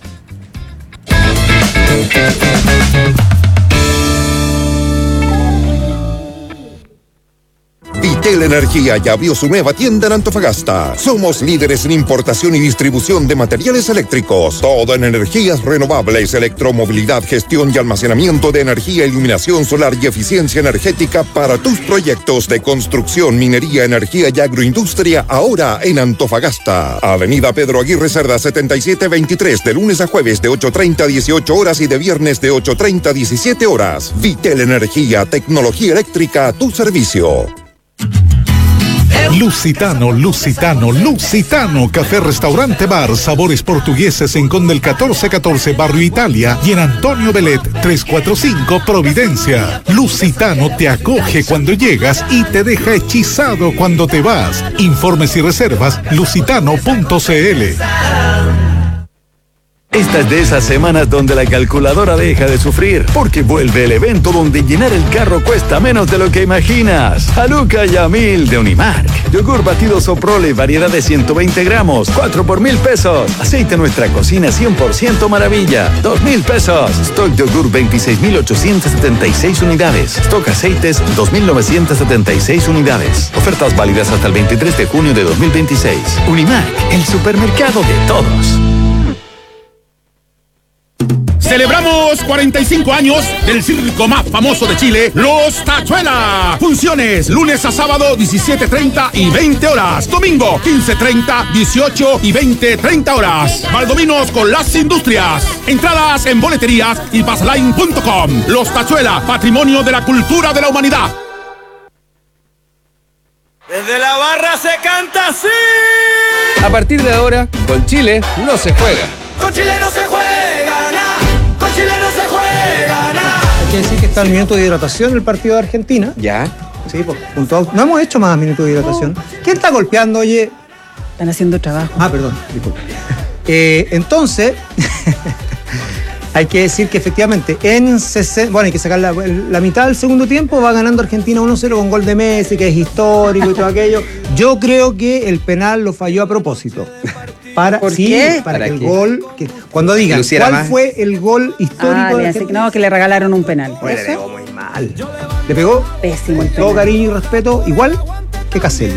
Vitel Energía ya abrió su nueva tienda en Antofagasta. Somos líderes en importación y distribución de materiales eléctricos. Todo en energías renovables, electromovilidad, gestión y almacenamiento de energía, iluminación solar y eficiencia energética para tus proyectos de construcción, minería, energía y agroindustria, ahora en Antofagasta. Avenida Pedro Aguirre Cerda 7723, de lunes a jueves de 8:30 a 18 horas y de viernes de 8:30 a 17 horas. Vitel Energía, tecnología eléctrica a tu servicio. Lusitano, Café Restaurante Bar, sabores portugueses en Conde el 1414, Barrio Italia, y en Antonio Belet 345, Providencia. Lusitano te acoge cuando llegas y te deja hechizado cuando te vas. Informes y reservas, lusitano.cl. Esta es de esas semanas donde la calculadora deja de sufrir, porque vuelve el evento donde llenar el carro cuesta menos de lo que imaginas. Haluca Yamil de Unimark. Yogur batido Soprole, variedad de 120 gramos, 4 por $1,000. Aceite Nuestra Cocina 100% maravilla, $2,000. Stock de yogur 26.876 unidades. Stock aceites 2.976 unidades. Ofertas válidas hasta el 23 de junio de 2026. Unimark, el supermercado de todos. Celebramos 45 años del circo más famoso de Chile, Los Tachuela. Funciones lunes a sábado 17:30 y 20 horas. Domingo 15:30, 18 y 20:30 horas. Valdominos con las industrias. Entradas en boleterías y passline.com. Los Tachuela, patrimonio de la cultura de la humanidad. Desde la barra se canta así. A partir de ahora, con Chile no se juega. Con Chile no se juega nada. Con Chile no se juega nada. Hay que decir que está el minuto de hidratación el partido de Argentina. Ya. Sí, pues, puntuado. No hemos hecho más minutos de hidratación. ¿Quién está golpeando, oye? Están haciendo trabajo. Perdón, disculpe. Entonces, Hay que decir que efectivamente hay que sacar la mitad del segundo tiempo, va ganando Argentina 1-0 con gol de Messi, que es histórico y todo aquello. Yo creo que el penal lo falló a propósito. ¿Por qué? Para que el gol, cuando digan cuál fue el gol histórico de Argentina. que le regalaron un penal. Bueno, le pegó muy mal. Le pegó pésimo el penal. Todo cariño y respeto, igual que Caselli.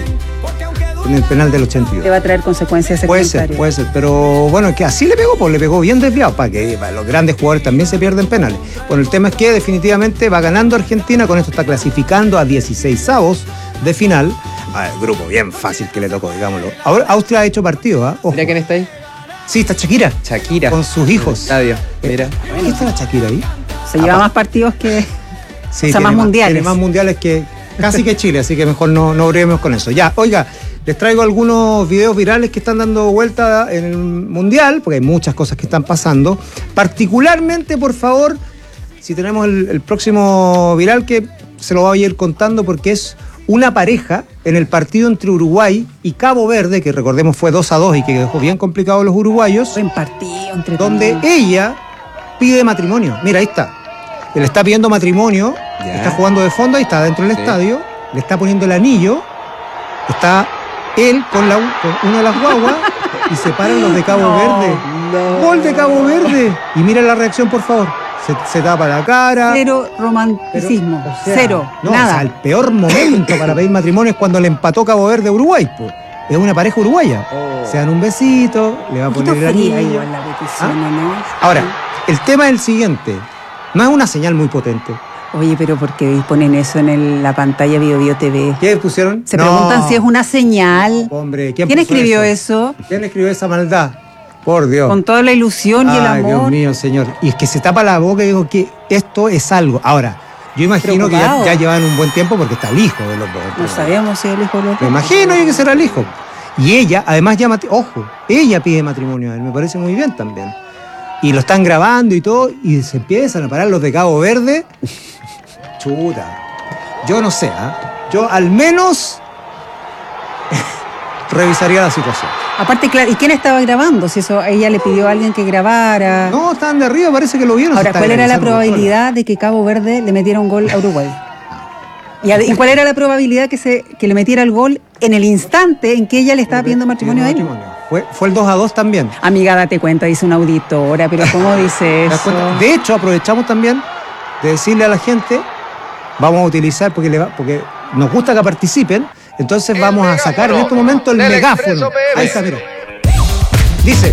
En el penal del 82. Te va a traer consecuencias secundarias. Puede ser, pero bueno, que así le pegó bien desviado, para que los grandes jugadores también se pierden penales. Bueno, el tema es que definitivamente va ganando Argentina, con esto está clasificando a 16avos de final. El grupo bien fácil que le tocó, digámoslo. Ahora Austria ha hecho partido, ¿ah? Mira quién está ahí. Sí, está Shakira. Con sus hijos. Estadio. Mira. ¿Qué está la Shakira ahí? Se lleva más partidos que... Sí, más mundiales. Tiene más mundiales que casi que Chile, así que mejor no brevemos con eso. Ya, oiga, les traigo algunos videos virales que están dando vuelta en el Mundial, porque hay muchas cosas que están pasando. Particularmente, por favor, si tenemos el próximo viral, que se lo voy a ir contando, porque es una pareja en el partido entre Uruguay y Cabo Verde, que recordemos fue 2-2 y que dejó bien complicado a los uruguayos. Buen partido entre donde ella pide matrimonio. Mira, ahí está. Él está pidiendo matrimonio, está jugando de fondo, ahí está dentro del estadio, le está poniendo el anillo, está él con una de las guaguas y se paran los de Cabo Verde. Gol de Cabo Verde. Y mira la reacción, por favor. Se tapa la cara. Cero romanticismo. Cero. Nada. O sea, el peor momento para pedir matrimonio es cuando le empató Cabo Verde a Uruguay. Es una pareja uruguaya. Se dan un besito, le va a poner el anillo. Ahora, el tema es el siguiente. No es una señal muy potente. Oye, pero ¿por qué ponen eso en la pantalla BioBio TV? ¿Qué pusieron? Se preguntan si es una señal. Hombre, ¿quién escribió eso? ¿Quién escribió esa maldad? Por Dios. Con toda la ilusión y el amor. Dios mío, señor. Y es que se tapa la boca y digo que esto es algo. Ahora, yo imagino que ya llevan un buen tiempo porque está el hijo de los dos. No sabíamos si era el hijo de los dos. Me imagino yo que será el hijo. Y ella, además, ella pide matrimonio a él. Me parece muy bien también. Y lo están grabando y todo, y se empiezan a parar los de Cabo Verde. Chuta. Yo no sé, Yo al menos revisaría la situación. Aparte, claro, ¿y quién estaba grabando? Si eso ella le pidió a alguien que grabara. No, estaban de arriba, parece que lo vieron. Ahora, ¿cuál era la probabilidad de que Cabo Verde le metiera un gol a Uruguay? ¿Y cuál era la probabilidad que le metiera el gol en el instante en que ella le estaba pidiendo matrimonio a él? Fue el 2-2 también. Amiga, date cuenta, dice una auditora, pero ¿cómo dice eso? De hecho, aprovechamos también de decirle a la gente, vamos a utilizar, porque nos gusta que participen, entonces vamos a sacar en este momento el megáfono. Ahí está, mira. Dice: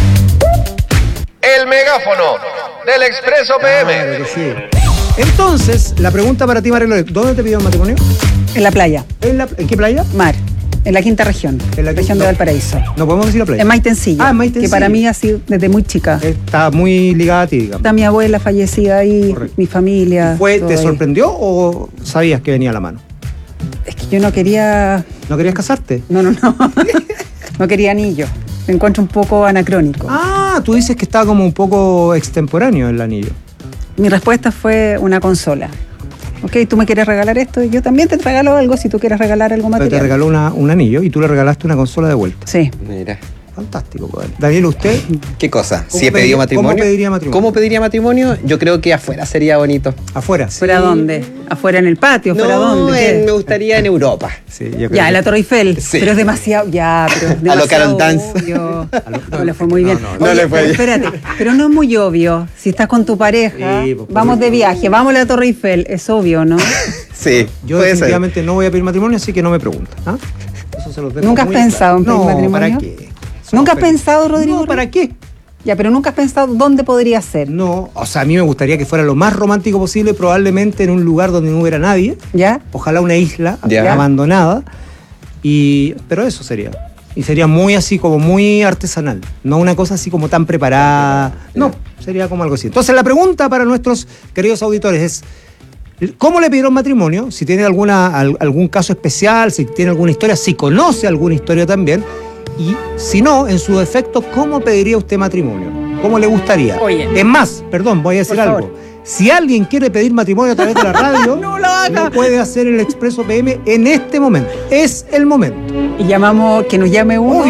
el megáfono del Expreso PM. Claro que sí. Entonces, la pregunta para ti, María Loret, ¿dónde te pidieron matrimonio? En la playa. ¿En qué playa? Mar. En la quinta región. En la región de Valparaíso. No podemos decir la playa. En Maitencillo. En Maitencillo. Que para mí ha sido desde muy chica. Está muy ligada a ti, digamos. Está mi abuela fallecida ahí, mi familia. ¿Te sorprendió o sabías que venía a la mano? Es que yo no quería... ¿No querías casarte? No. No quería anillo. Me encuentro un poco anacrónico. Tú dices que estaba como un poco extemporáneo el anillo. Mi respuesta fue una consola. Ok, tú me quieres regalar esto, yo también te regalo algo si tú quieres regalar algo material. Pero te regaló un anillo y tú le regalaste una consola de vuelta. Sí. Mira. Fantástico, pues. Daniel, ¿usted? ¿Qué cosa? ¿Si he pedido matrimonio? ¿Cómo pediría matrimonio? ¿Cómo pediría matrimonio? Yo creo que afuera sería bonito. ¿Afuera? Sí. ¿Fuera dónde? ¿Afuera en el patio? ¿Fuera dónde? Me gustaría en Europa. Sí, en la Torre Eiffel. Sí. Pero es demasiado... a lo Carol Dance. No le fue muy bien. No le fue bien. Espérate, pero no es muy obvio. Si estás con tu pareja, vamos de viaje, vamos a la Torre Eiffel. Es obvio, ¿no? Sí. Yo definitivamente no voy a pedir matrimonio, así que no me preguntan. Eso se los dejo. ¿Nunca has pensado en pedir matrimonio? ¿Para qué? ¿Nunca has pensado, Rodrigo? No, ¿para qué? Ya, pero nunca has pensado dónde podría ser. No, o sea, a mí me gustaría que fuera lo más romántico posible, probablemente en un lugar donde no hubiera nadie. ¿Ya? Ojalá una isla abandonada. Pero eso sería. Y sería muy así, como muy artesanal. No una cosa así como tan preparada. No, sería como algo así. Entonces la pregunta para nuestros queridos auditores es: ¿cómo le pidieron matrimonio? Si tiene algún caso especial, si tiene alguna historia, si conoce alguna historia también. Y si no, en su defecto, ¿cómo pediría usted matrimonio? ¿Cómo le gustaría? Oye. Es más, perdón, voy a decir algo. Favor. Si alguien quiere pedir matrimonio a través de la radio, lo puede hacer el Expreso PM en este momento. Es el momento. Y que nos llame uno. Obvio,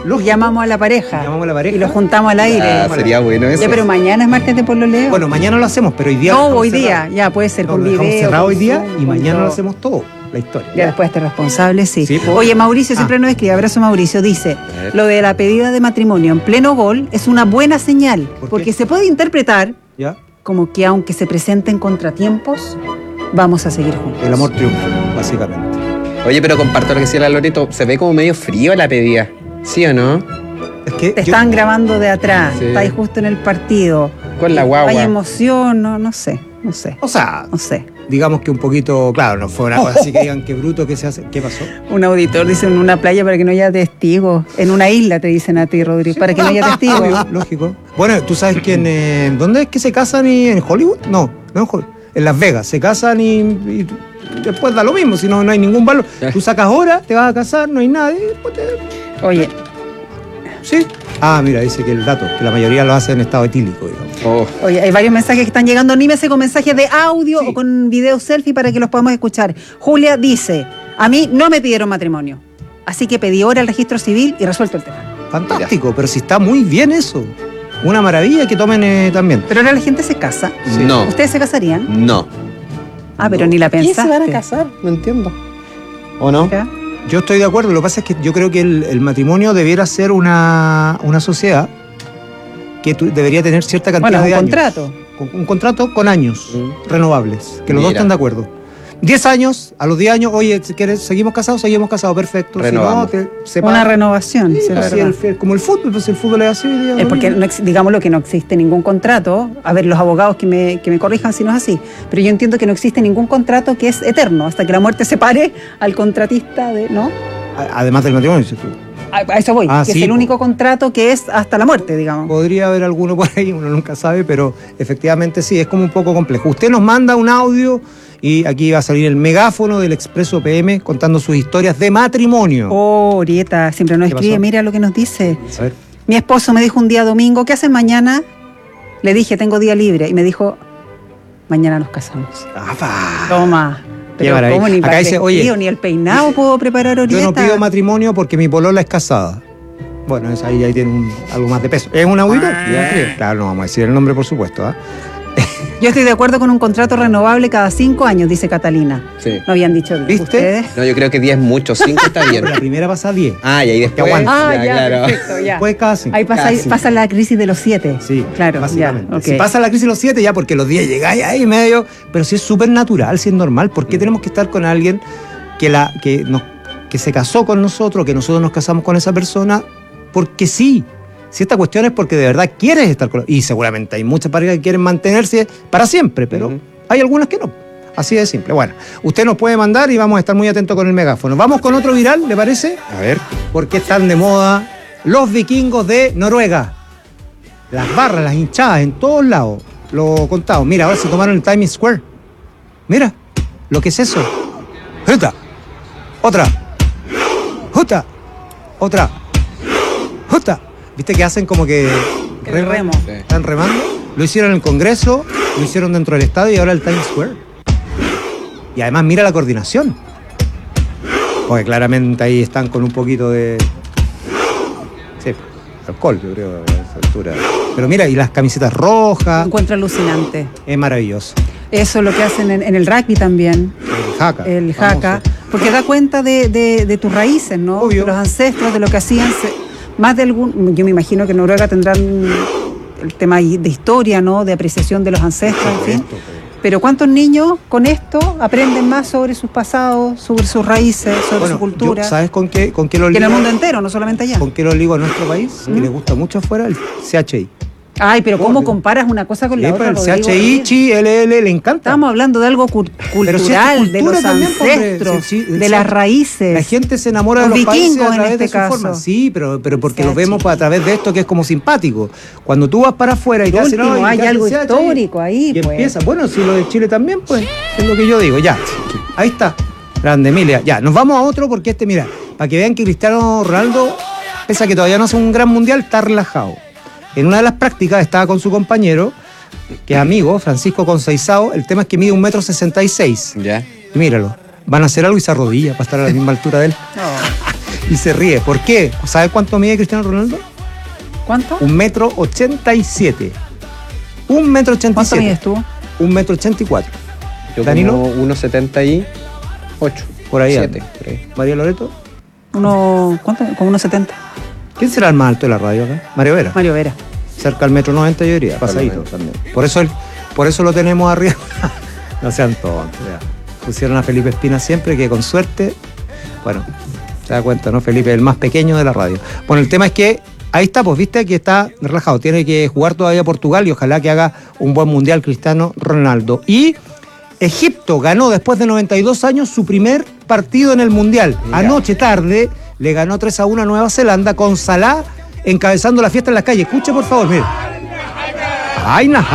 Llamamos a la pareja. Llamamos a la pareja. Y lo juntamos al aire. Sería bueno eso. Ya, pero mañana es martes de pololeo. Bueno, mañana lo hacemos, pero hoy día. No, hoy día. Ya puede ser con video. Cerrado hoy día y mañana lo hacemos todo. La historia. Ya después este responsable, sí. Pues. Oye, Mauricio siempre nos escribe, abrazo Mauricio, dice, lo de la pedida de matrimonio en pleno gol es una buena señal, porque se puede interpretar como que aunque se presenten contratiempos, vamos a seguir juntos. El amor triunfa, básicamente. Oye, pero comparto lo que decía la Loreto, se ve como medio frío la pedida, ¿sí o no? Es que te están grabando de atrás, estáis justo en el partido. Con la guagua. Hay emoción, no sé. O sea, no sé. Digamos que un poquito, claro, no fue una cosa así que digan qué bruto que se hace. ¿Qué pasó? Un auditor dice en una playa para que no haya testigos. En una isla te dicen a ti, Rodrigo, para que no haya testigos. Lógico. Bueno, ¿tú sabes quién? ¿Dónde es que se casan? ¿En Hollywood? No en Hollywood. En Las Vegas. Se casan y después da lo mismo, si no hay ningún valor. Tú sacas hora, te vas a casar, no hay nadie. Oye. ¿Sí? Ah, mira, dice que el dato, que la mayoría lo hace en estado etílico, digamos. Oye, hay varios mensajes que están llegando. Anímese con mensajes de audio o con video selfie para que los podamos escuchar. Julia dice, a mí no me pidieron matrimonio, así que pedí hora al registro civil y resuelto el tema. Fantástico, pero si está muy bien eso. Una maravilla que tomen también. Pero ahora la gente se casa. Sí. No. ¿Ustedes se casarían? No. Ah, pero ni la pensaste. ¿Qué se van a casar? No entiendo. ¿O no? ¿Ya? Yo estoy de acuerdo, lo que pasa es que yo creo que el matrimonio debiera ser una sociedad que debería tener cierta cantidad de años. Contrato. Un contrato con años renovables, que los dos estén de acuerdo. 10 años, a los 10 años, oye, si quieres, seguimos casados, perfecto. Renovamos. Si no, te separas. Una renovación. Como el fútbol, pues el fútbol es así. Es porque, digámoslo, que no existe ningún contrato. A ver, los abogados que me corrijan si no es así. Pero yo entiendo que no existe ningún contrato que es eterno, hasta que la muerte separe al contratista, ¿no? Además del matrimonio, dices tú. A eso voy, que es el único contrato que es hasta la muerte, digamos. Podría haber alguno por ahí, uno nunca sabe, pero efectivamente sí, es como un poco complejo. Usted nos manda un audio y aquí va a salir el megáfono del Expreso PM contando sus historias de matrimonio. Oh, Orieta, siempre nos escribe, mira lo que nos dice. A ver. Mi esposo me dijo un día domingo, ¿qué hacen mañana? Le dije, tengo día libre. Y me dijo, mañana nos casamos. Toma. Pero ¿cómo ni acá dice, oye, ni el peinado puedo preparar ahorita? Yo no pido matrimonio porque mi polola es casada. Bueno, ahí tiene algo más de peso. ¿Es un auditor? Claro, no vamos a decir el nombre, por supuesto. Yo estoy de acuerdo con un contrato renovable cada 5 años, dice Catalina. Sí. No habían dicho 10. ¿Ustedes? No, yo creo que 10 es mucho, 5 está bien. La primera pasa a 10. Ah, y ahí después. Claro. Perfecto, ya. Después cada 5. Ahí pasa la crisis de los 7. Sí, claro, básicamente. Ya, okay. Si pasa la crisis de los 7, ya porque los 10 llegáis ahí medio. Pero si es súper natural, si es normal, ¿por qué tenemos que estar con alguien que se casó con nosotros, que nosotros nos casamos con esa persona? Porque sí. Si esta cuestión es porque de verdad quieres estar con... Y seguramente hay muchas parejas que quieren mantenerse para siempre, pero hay algunas que no. Así de simple. Bueno, usted nos puede mandar y vamos a estar muy atentos con el megáfono. Vamos con otro viral, ¿le parece? A ver. ¿Por qué están de moda los vikingos de Noruega? Las barras, las hinchadas en todos lados. Lo contado. Mira, ahora se tomaron el Times Square. Mira, lo que es eso. Juta. Otra. Juta. Otra. Juta. ¿Viste que hacen como que remo? Están remando. Lo hicieron en el Congreso, lo hicieron dentro del estadio y ahora el Times Square. Y además mira la coordinación. Porque claramente ahí están con un poquito de... Sí, alcohol, yo creo, a esa altura. Pero mira, y las camisetas rojas. Lo encuentro alucinante. Es maravilloso. Eso es lo que hacen en el rugby también. El haka. Porque da cuenta de tus raíces, ¿no? Obvio. De los ancestros, de lo que hacían... Más de algún, yo me imagino que en Noruega tendrán el tema de historia, ¿no? De apreciación de los ancestros, en fin. Pero ¿cuántos niños con esto aprenden más sobre sus pasados, sobre sus raíces, sobre su cultura? ¿Sabes con qué lo ligo? Que en el mundo entero, no solamente allá. ¿Con qué lo ligo a nuestro país? Que le gusta mucho afuera, el CHI. Ay, pero ¿cómo comparas una cosa con la otra? El CHI, Chi, LL, le encanta. Estamos hablando de algo cultural, de los ancestros, de las raíces. La gente se enamora de los países a través de su forma. Sí, pero porque lo vemos a través de esto que es como simpático. Cuando tú vas para afuera y te hacen... No, hay algo histórico ahí, y empieza. Bueno, si lo de Chile también, pues, es lo que yo digo. Ya, ahí está. Grande, Emilia. Ya, nos vamos a otro porque mira, para que vean que Cristiano Ronaldo, pese a que todavía no hace un gran mundial, está relajado. En una de las prácticas estaba con su compañero, que es amigo, Francisco Conceizao. El tema es que mide 1,66 m. Ya. Y míralo, van a hacer algo y se arrodilla para estar a la misma altura de él. Y se ríe. ¿Por qué? ¿Sabes cuánto mide Cristiano Ronaldo? ¿Cuánto? 1,87 m. 1,87 m. ¿Cuánto mides tú? 1,84 m. Yo Danilo, como 1,78. por ahí. 7, por ahí. María Loreto. ¿Cuánto? Como 1,70. ¿Quién será el más alto de la radio acá? Mario Vera. Mario Vera. Cerca del 1,90 m, yo diría, pasadito. También. Por eso lo tenemos arriba. No sean tontos. Ya. Pusieron a Felipe Espina siempre, que con suerte, bueno, se da cuenta, ¿no? Felipe es el más pequeño de la radio. Bueno, el tema es que ahí está, pues viste que está relajado. Tiene que jugar todavía Portugal y ojalá que haga un buen mundial Cristiano Ronaldo. Y Egipto ganó después de 92 años su primer partido en el mundial. Mira. Anoche tarde le ganó 3-1 a Nueva Zelanda con Salah encabezando la fiesta en las calles. Escuche por favor, mire. Jaina.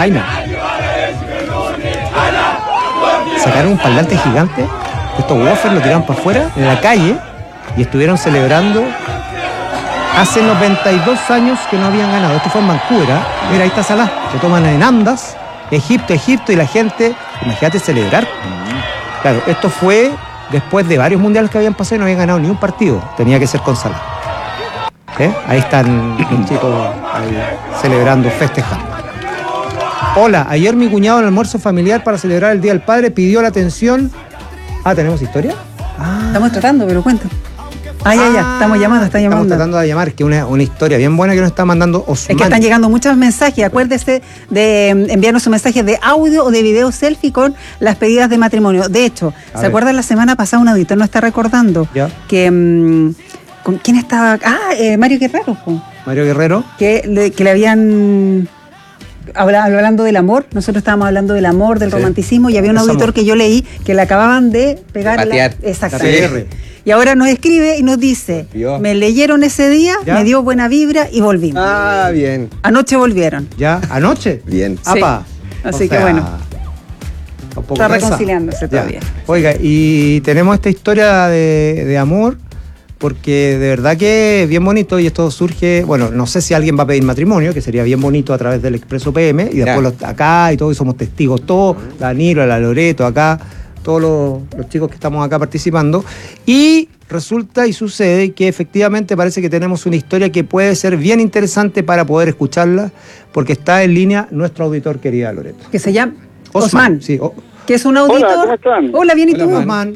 Sacaron un parlante gigante. Estos waffles lo tiraron para afuera en la calle y estuvieron celebrando. Hace 92 años que no habían ganado. Esto fue en Vancouver. Mira, ahí está Salah. Se toman en Andas, Egipto, y la gente, imagínate celebrar. Claro, esto fue después de varios mundiales que habían pasado y no habían ganado ni un partido. Tenía que ser con Salah. Ahí están los chicos ahí celebrando, festejando. Hola, ayer mi cuñado en el almuerzo familiar para celebrar el Día del Padre pidió la atención. ¿Tenemos historia? Estamos tratando, pero cuenta. Ya. Estamos llamando. Estamos tratando de llamar, que una historia bien buena que nos está mandando Osman. Es que están llegando muchos mensajes. Acuérdese de enviarnos un mensaje de audio o de video selfie con las pedidas de matrimonio. De hecho, ¿se acuerdan la semana pasada un auditor nos está recordando que... ¿con quién estaba? Mario Guerrero. Mario Guerrero. Que le habían... Hablando del amor, nosotros estábamos hablando del amor, del romanticismo, y había un auditor que yo leí que le acababan de pegar exactamente. Y ahora nos escribe y nos dice, me leyeron ese día, me dio buena vibra y volvimos. Bien. Anoche volvieron. ¿Ya? ¿Anoche? Bien. Sí. Así que bueno. Está reconciliándose todavía. Oiga, y tenemos esta historia de amor, porque de verdad que es bien bonito y esto surge, bueno, no sé si alguien va a pedir matrimonio, que sería bien bonito a través del Expreso PM, y después acá y todos somos testigos, todos, Danilo, la Loreto, acá, todos los chicos que estamos acá participando, y resulta y sucede que efectivamente parece que tenemos una historia que puede ser bien interesante para poder escucharla, porque está en línea nuestro auditor, querida Loreto. Que se llama Osman, sí, que es un auditor. Hola, ¿cómo están? Hola, bien, ¿y tú? Osman.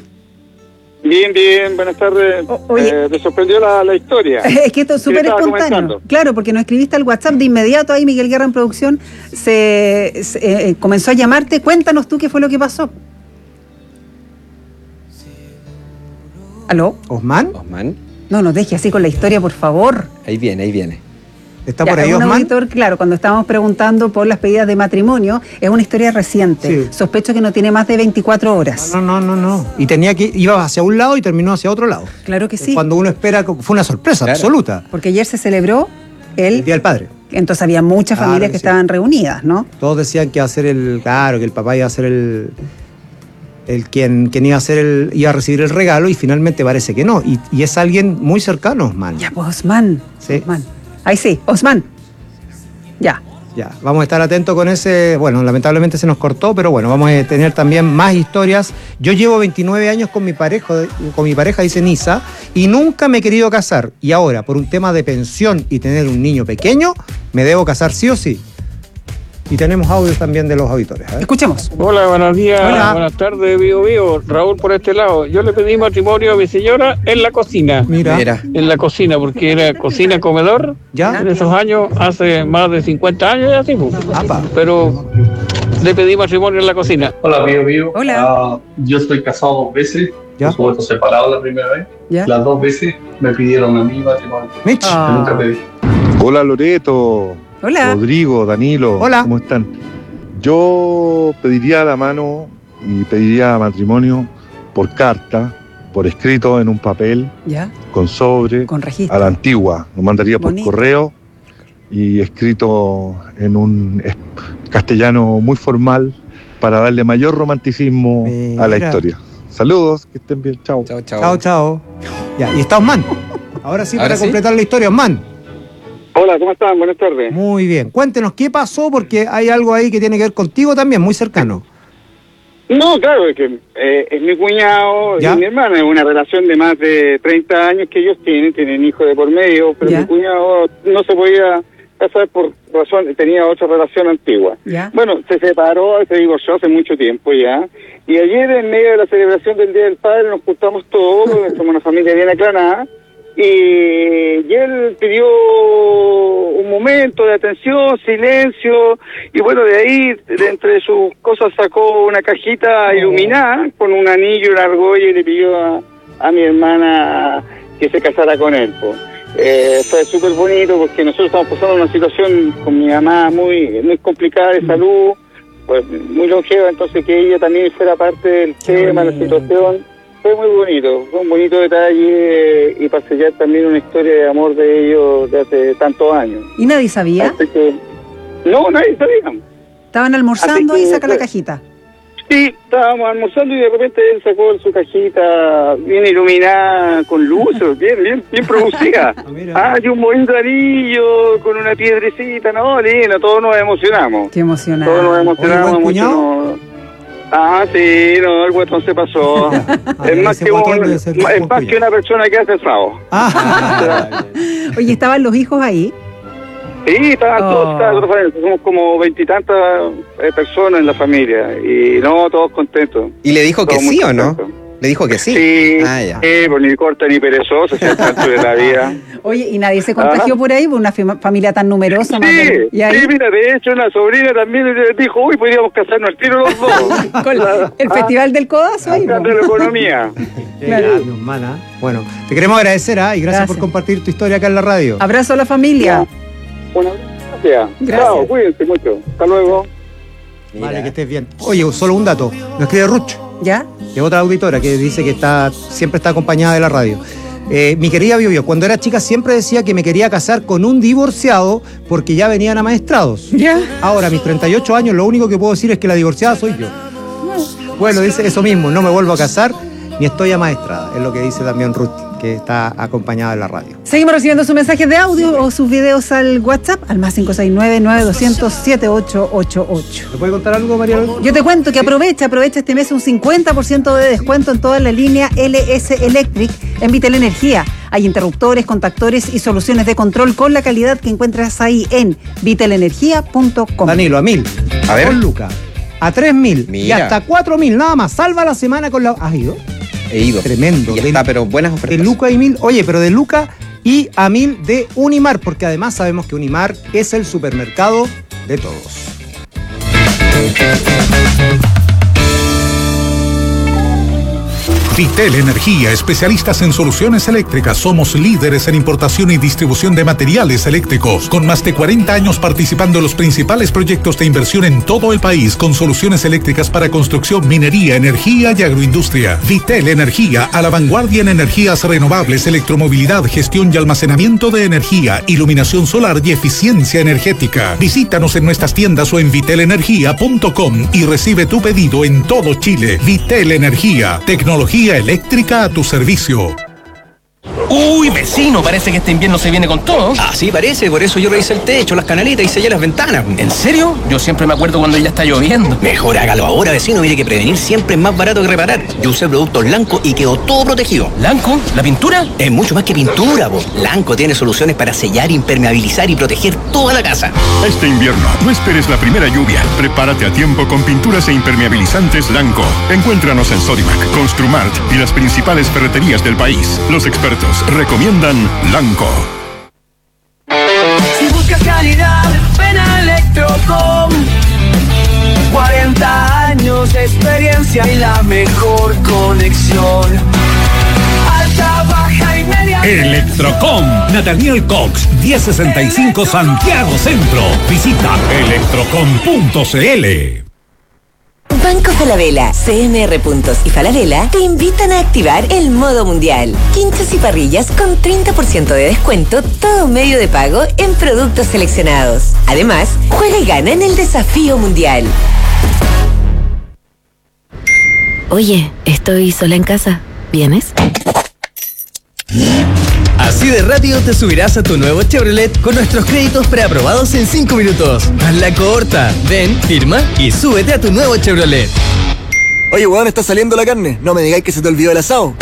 Bien, buenas tardes. Me sorprendió la historia. Es que esto es súper espontáneo. Claro, porque nos escribiste al WhatsApp de inmediato, ahí Miguel Guerra en producción se comenzó a llamarte. Cuéntanos tú qué fue lo que pasó. ¿Aló? ¿Osman? No nos deje así con la historia, por favor. Ahí viene. ¿Está por ahí, Osman? Auditor, claro, cuando estábamos preguntando por las pedidas de matrimonio, es una historia reciente. Sí. Sospecho que no tiene más de 24 horas. No. Y iba hacia un lado y terminó hacia otro lado. Claro que sí. Cuando uno espera, fue una sorpresa absoluta. Porque ayer se celebró el Día del Padre. Entonces había muchas familias que estaban reunidas, ¿no? Todos decían que iba a ser que el papá iba a ser quien iba a recibir el regalo, y finalmente parece que no. Y es alguien muy cercano, Osman. Ya, pues Osman. Sí. Osman. Ahí sí, Osman. Ya, vamos a estar atentos con ese. Bueno, lamentablemente se nos cortó, pero bueno, vamos a tener también más historias. Yo llevo 29 años con mi pareja, dice Nisa, y nunca me he querido casar. Y ahora, por un tema de pensión y tener un niño pequeño, me debo casar sí o sí. Y tenemos audios también de los auditores. Escuchemos. Hola, buenos días. Hola. Buenas tardes, Bio. Raúl por este lado. Yo le pedí matrimonio a mi señora en la cocina. Mira. En la cocina, porque era cocina-comedor. ¿Ya? En esos años, hace más de 50 años ya, sí. Pero le pedí matrimonio en la cocina. Hola, Bio. Hola. Yo estoy casado 2 veces. ¿Ya? Por supuesto, separado la primera vez. ¿Ya? Las 2 veces me pidieron a mí matrimonio. Mitch. Yo nunca pedí. Hola, Loreto. Hola. Rodrigo, Danilo. Hola. ¿Cómo están? Yo pediría la mano y pediría matrimonio por carta, por escrito en un papel, ¿Ya? con sobre, Con registro. a la antigua. Lo mandaría por Bonito. correo y escrito en un castellano muy formal para darle mayor romanticismo a la Mira. historia. Saludos, que estén bien. Chao. Chao. Ya, y está Osman. Ahora sí, para completar la historia, Osman. Hola, ¿cómo están? Buenas tardes. Muy bien. Cuéntenos qué pasó, porque hay algo ahí que tiene que ver contigo también, muy cercano. No, claro, es que es mi cuñado y mi hermana, es una relación de más de 30 años que ellos tienen hijos de por medio, pero mi cuñado no se podía casar por razón, tenía otra relación antigua. Bueno, se separó, se divorció hace mucho tiempo ya, y ayer en medio de la celebración del Día del Padre nos juntamos todos, somos una familia bien aclarada, y él pidió un momento de atención, silencio, y bueno, de ahí, de entre sus cosas, sacó una cajita iluminada con un anillo y una argolla y le pidió a mi hermana que se casara con él. Fue súper bonito porque nosotros estamos pasando una situación con mi mamá muy complicada de salud, pues muy longeva, entonces que ella también fuera parte del tema, la situación. Fue muy bonito, fue un bonito detalle y para sellar también una historia de amor de ellos de hace tantos años. ¿Y nadie sabía? No, nadie sabía. Estaban almorzando y saca la cajita. Sí, estábamos almorzando y de repente él sacó su cajita bien iluminada con luces, bien producida. Y un bonito anillo con una piedrecita, no, lindo, todos nos emocionamos. Qué emocionante. Todos nos emocionamos mucho. Sí, no, el guatón se pasó. Es más que una persona que hace asado. Oye, ¿estaban los hijos ahí? Sí, estaban todos, somos como 20 y tantas personas en la familia y no, todos contentos. ¿Y le dijo que sí o no? ¿Le dijo que sí? Sí, pues ni corta ni perezosa, si es tanto de la vida. Oye, ¿y nadie se contagió por ahí por una familia tan numerosa? Sí, mira, de hecho una sobrina también dijo, uy, podríamos casarnos al tiro los dos. Con el Festival del Codazo ahí. De la economía. Bueno, te queremos agradecer y gracias por compartir tu historia acá en la radio. Abrazo a la familia. Bueno, gracias. Chao, cuídense mucho. Hasta luego. Vale, que estés bien. Oye, solo un dato. Nos escribe Ruch. ¿Ya? Que es otra auditora que dice que siempre está acompañada de la radio. Mi querida Biobio, cuando era chica siempre decía que me quería casar con un divorciado porque ya venían amaestrados. ¿Ya? Ahora, a mis 38 años, lo único que puedo decir es que la divorciada soy yo. Bueno, dice eso mismo, no me vuelvo a casar ni estoy amaestrada. Es lo que dice también Ruth, que está acompañada de la radio. Seguimos recibiendo sus mensajes de audio o sus videos al WhatsApp, al más 569-9200-7888. ¿Te puede contar algo, María? Yo te cuento que aprovecha este mes un 50% de descuento en toda la línea LS Electric en Vitel Energía. Hay interruptores, contactores y soluciones de control con la calidad que encuentras ahí en vitelenergia.com. Danilo, a 1.000. A ver. Con Luca. A 3.000. Y hasta 4.000, nada más. Salva la semana con la... ¿Has ido? He ido. Tremendo. Pero buenas ofertas. De Luca y 1.000. Oye, pero de Luca y a 1.000 de Unimar, porque además sabemos que Unimar es el supermercado de todos. Vitel Energía, especialistas en soluciones eléctricas. Somos líderes en importación y distribución de materiales eléctricos, con más de 40 años participando en los principales proyectos de inversión en todo el país, con soluciones eléctricas para construcción, minería, energía y agroindustria. Vitel Energía, a la vanguardia en energías renovables, electromovilidad, gestión y almacenamiento de energía, iluminación solar y eficiencia energética. Visítanos en nuestras tiendas o en vitelenergia.com y recibe tu pedido en todo Chile. Vitel Energía, tecnología eléctrica a tu servicio. Uy, vecino, parece que este invierno se viene con todo. Sí parece, por eso yo revisé el techo, las canaletas y sellé las ventanas. ¿En serio? Yo siempre me acuerdo cuando ya está lloviendo. Mejor hágalo ahora, vecino, mire que prevenir siempre es más barato que reparar. Yo usé productos Lanco y quedó todo protegido. ¿Lanco? ¿La pintura? Es mucho más que pintura, po. Lanco tiene soluciones para sellar, impermeabilizar y proteger toda la casa. Este invierno, no esperes la primera lluvia. Prepárate a tiempo con pinturas e impermeabilizantes Lanco. Encuéntranos en Sodimac, Construmart y las principales ferreterías del país. Los expertos recomiendan Lanco. Si buscas calidad, ven a Electrocom. 40 años de experiencia y la mejor conexión. Alta, baja y media. Electrocom, Nathaniel Cox, 1065 Santiago Centro. Visita electrocom.cl. Banco Falabella, CMR Puntos y Falabella te invitan a activar el modo mundial. Quinchos y parrillas con 30% de descuento, todo medio de pago en productos seleccionados. Además, juega y gana en el desafío mundial. Oye, estoy sola en casa. ¿Vienes? Así de rápido te subirás a tu nuevo Chevrolet con nuestros créditos preaprobados en 5 minutos. Hazla corta. Ven, firma y súbete a tu nuevo Chevrolet. Oye, weón, está saliendo la carne. No me digáis que se te olvidó el asado.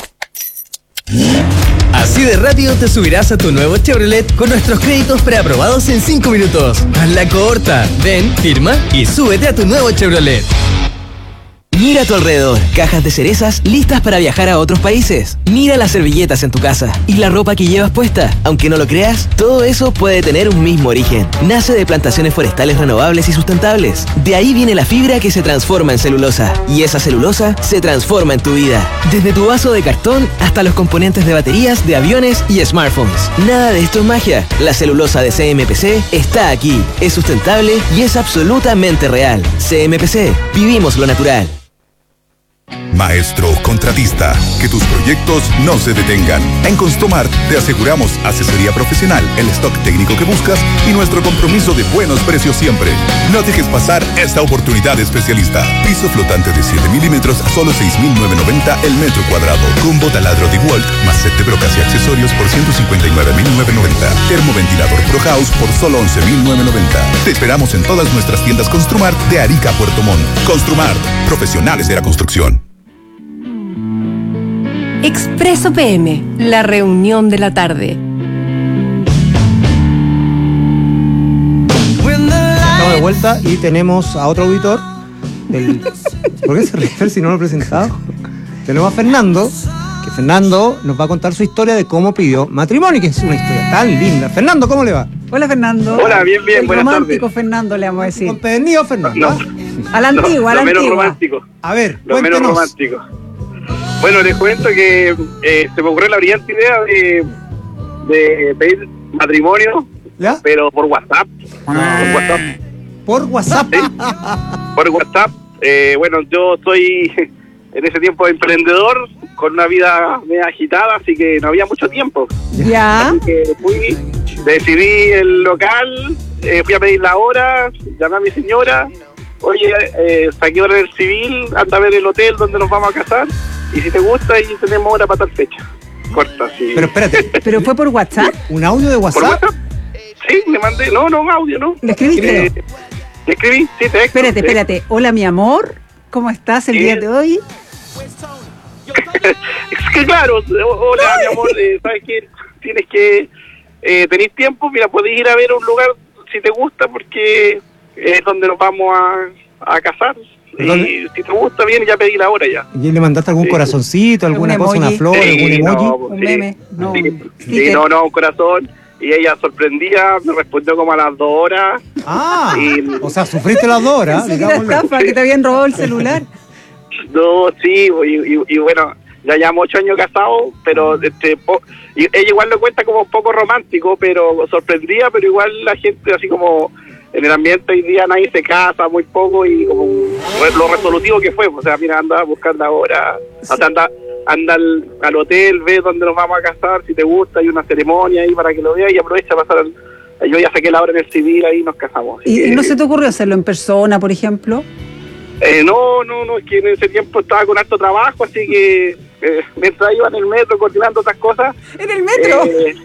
Así de rápido te subirás a tu nuevo Chevrolet con nuestros créditos preaprobados en 5 minutos. Hazla corta. Ven, firma y súbete a tu nuevo Chevrolet. Mira a tu alrededor, cajas de cerezas listas para viajar a otros países. Mira las servilletas en tu casa y la ropa que llevas puesta. Aunque no lo creas, todo eso puede tener un mismo origen. Nace de plantaciones forestales renovables y sustentables. De ahí viene la fibra que se transforma en celulosa. Y esa celulosa se transforma en tu vida. Desde tu vaso de cartón hasta los componentes de baterías, de aviones y smartphones. Nada de esto es magia. La celulosa de CMPC está aquí. Es sustentable y es absolutamente real. CMPC, vivimos lo natural. Maestro contratista, que tus proyectos no se detengan. En Construmart te aseguramos asesoría profesional, el stock técnico que buscas y nuestro compromiso de buenos precios siempre. No dejes pasar esta oportunidad especialista. Piso flotante de 7 milímetros a solo 6.990 el metro cuadrado. Combo taladro DeWalt más set de brocas y accesorios por 159.990. Termoventilador Pro House por solo 11.990. Te esperamos en todas nuestras tiendas Construmart de Arica a Puerto Montt. Construmart, profesionales de la construcción. Expreso PM, la reunión de la tarde. Estamos de vuelta y tenemos a otro auditor. ¿Por qué se ríe si no lo he presentado? Tenemos a Fernando, que Fernando nos va a contar su historia de cómo pidió matrimonio, que es una historia tan linda. Fernando, ¿cómo le va? Hola, Fernando. Hola, bien, el buenas romántico tardes. Fernando, le vamos a decir. Bienvenido, Fernando. A la antigua, a la lo menos antigua. romántico. A ver, Lo menos romántico. Bueno, les cuento que se me ocurrió la brillante idea de pedir matrimonio, ¿ya? Pero por WhatsApp. ¿Por WhatsApp? ¿Sí? Por WhatsApp. Bueno, yo soy en ese tiempo emprendedor, con una vida medio agitada, así que no había mucho tiempo. Ya. Así que decidí el local, fui a pedir la hora, llamé a mi señora, oye, saqué hora en el civil, anda a ver el hotel donde nos vamos a casar, y si te gusta, y tenemos hora para tal fecha. Corta, sí. Pero espérate. ¿Pero fue por WhatsApp? ¿Un audio de WhatsApp? ¿Por WhatsApp? Sí, le mandé, no, un audio, ¿no? ¿Le escribiste? Le escribí, sí, texto. Espérate. Hola, mi amor, ¿cómo estás el día de hoy? Es que claro, hola, mi amor, ¿sabes qué? Tienes que, ¿tenéis tiempo? Mira, podéis ir a ver un lugar si te gusta, porque es donde nos vamos a casar. Y si te gusta, bien, ya pedí la hora ya. ¿Y le mandaste algún corazoncito, alguna cosa, una flor, algún emoji? Un meme. No, un corazón. Y ella sorprendía, me respondió como a las 2 horas. Ah, o sea, sufriste las 2 horas. Pensé que era estafa, que te habían robado el celular. No, sí, y bueno, ya llevamos 8 años casados, pero y ella igual lo cuenta como un poco romántico, pero sorprendía, pero igual la gente así como en el ambiente hoy día nadie se casa, muy poco, y como lo resolutivo que fue, o sea, mira, anda a buscar la hora, o sea, anda al hotel, ve dónde nos vamos a casar, si te gusta, hay una ceremonia ahí para que lo veas y aprovecha a pasar yo ya saqué la hora en el civil, ahí nos casamos. ¿Y no se te ocurrió hacerlo en persona, por ejemplo? No, es que en ese tiempo estaba con harto trabajo, así que mientras iba en el metro coordinando otras cosas. ¿En el metro?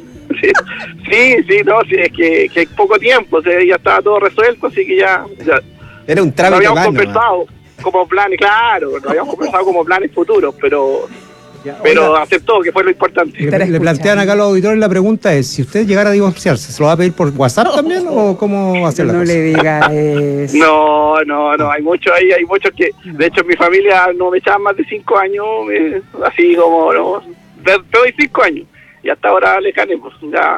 Sí, es que hay poco tiempo, o sea, ya estaba todo resuelto, así que ya era un trámite. Lo habíamos conversado como planes, claro, lo habíamos conversado como planes futuros, pero aceptó, que fue lo importante. Le plantean acá a los auditores, la pregunta es, si usted llegara a divorciarse, ¿se lo va a pedir por WhatsApp también o cómo va a hacer la cosa? No le diga eso. No, hay muchos que, de hecho en mi familia no me echaban más de 5 años, así como, no, te doy 5 años, y hasta ahora lejanemos, ya,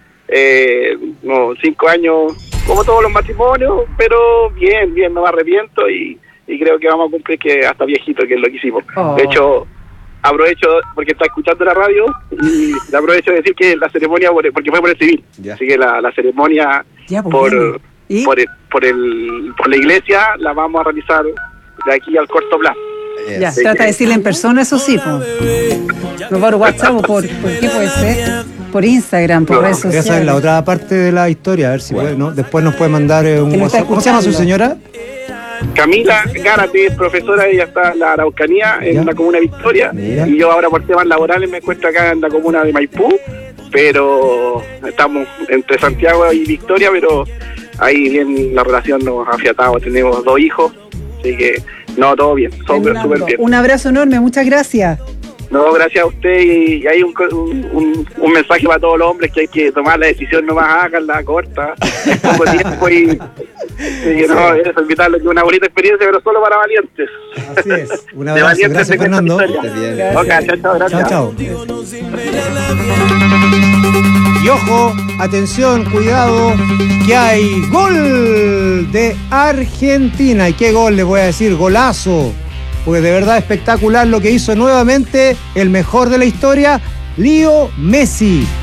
5 años, como todos los matrimonios, pero bien, no me arrepiento y creo que vamos a cumplir que hasta viejito, que es lo que hicimos. De hecho, aprovecho, porque está escuchando la radio, y aprovecho de decir que la ceremonia, porque fue por el civil, así que la ceremonia por la iglesia la vamos a realizar de aquí al corto plazo. Ya, trata de decirle en persona, eso sí, no por WhatsApp o por ¿qué puede ser? Por Instagram, por redes sociales. Esa es la otra parte de la historia, a ver si puede, ¿no? Después nos puede mandar un WhatsApp. ¿Cómo se llama su señora? Camila Gárate es profesora, ella está en la Araucanía, en la comuna de Victoria, y yo ahora por temas laborales me encuentro acá en la comuna de Maipú, pero estamos entre Santiago y Victoria, pero ahí bien la relación nos ha afiatado, tenemos 2 hijos, así que No, todo bien, súper bien. Un abrazo enorme, muchas gracias. No, gracias a usted, y hay un mensaje para todos los hombres, que hay que tomar la decisión, no más háganla corta, es poco tiempo y no, es invitarlo, que una bonita experiencia, pero solo para valientes. Así es, un abrazo, gracias Fernando. Gracias. Chao. Y ojo, atención, cuidado, que hay gol de Argentina. ¿Y qué gol? Les voy a decir, golazo. Porque de verdad espectacular lo que hizo nuevamente el mejor de la historia, Leo Messi.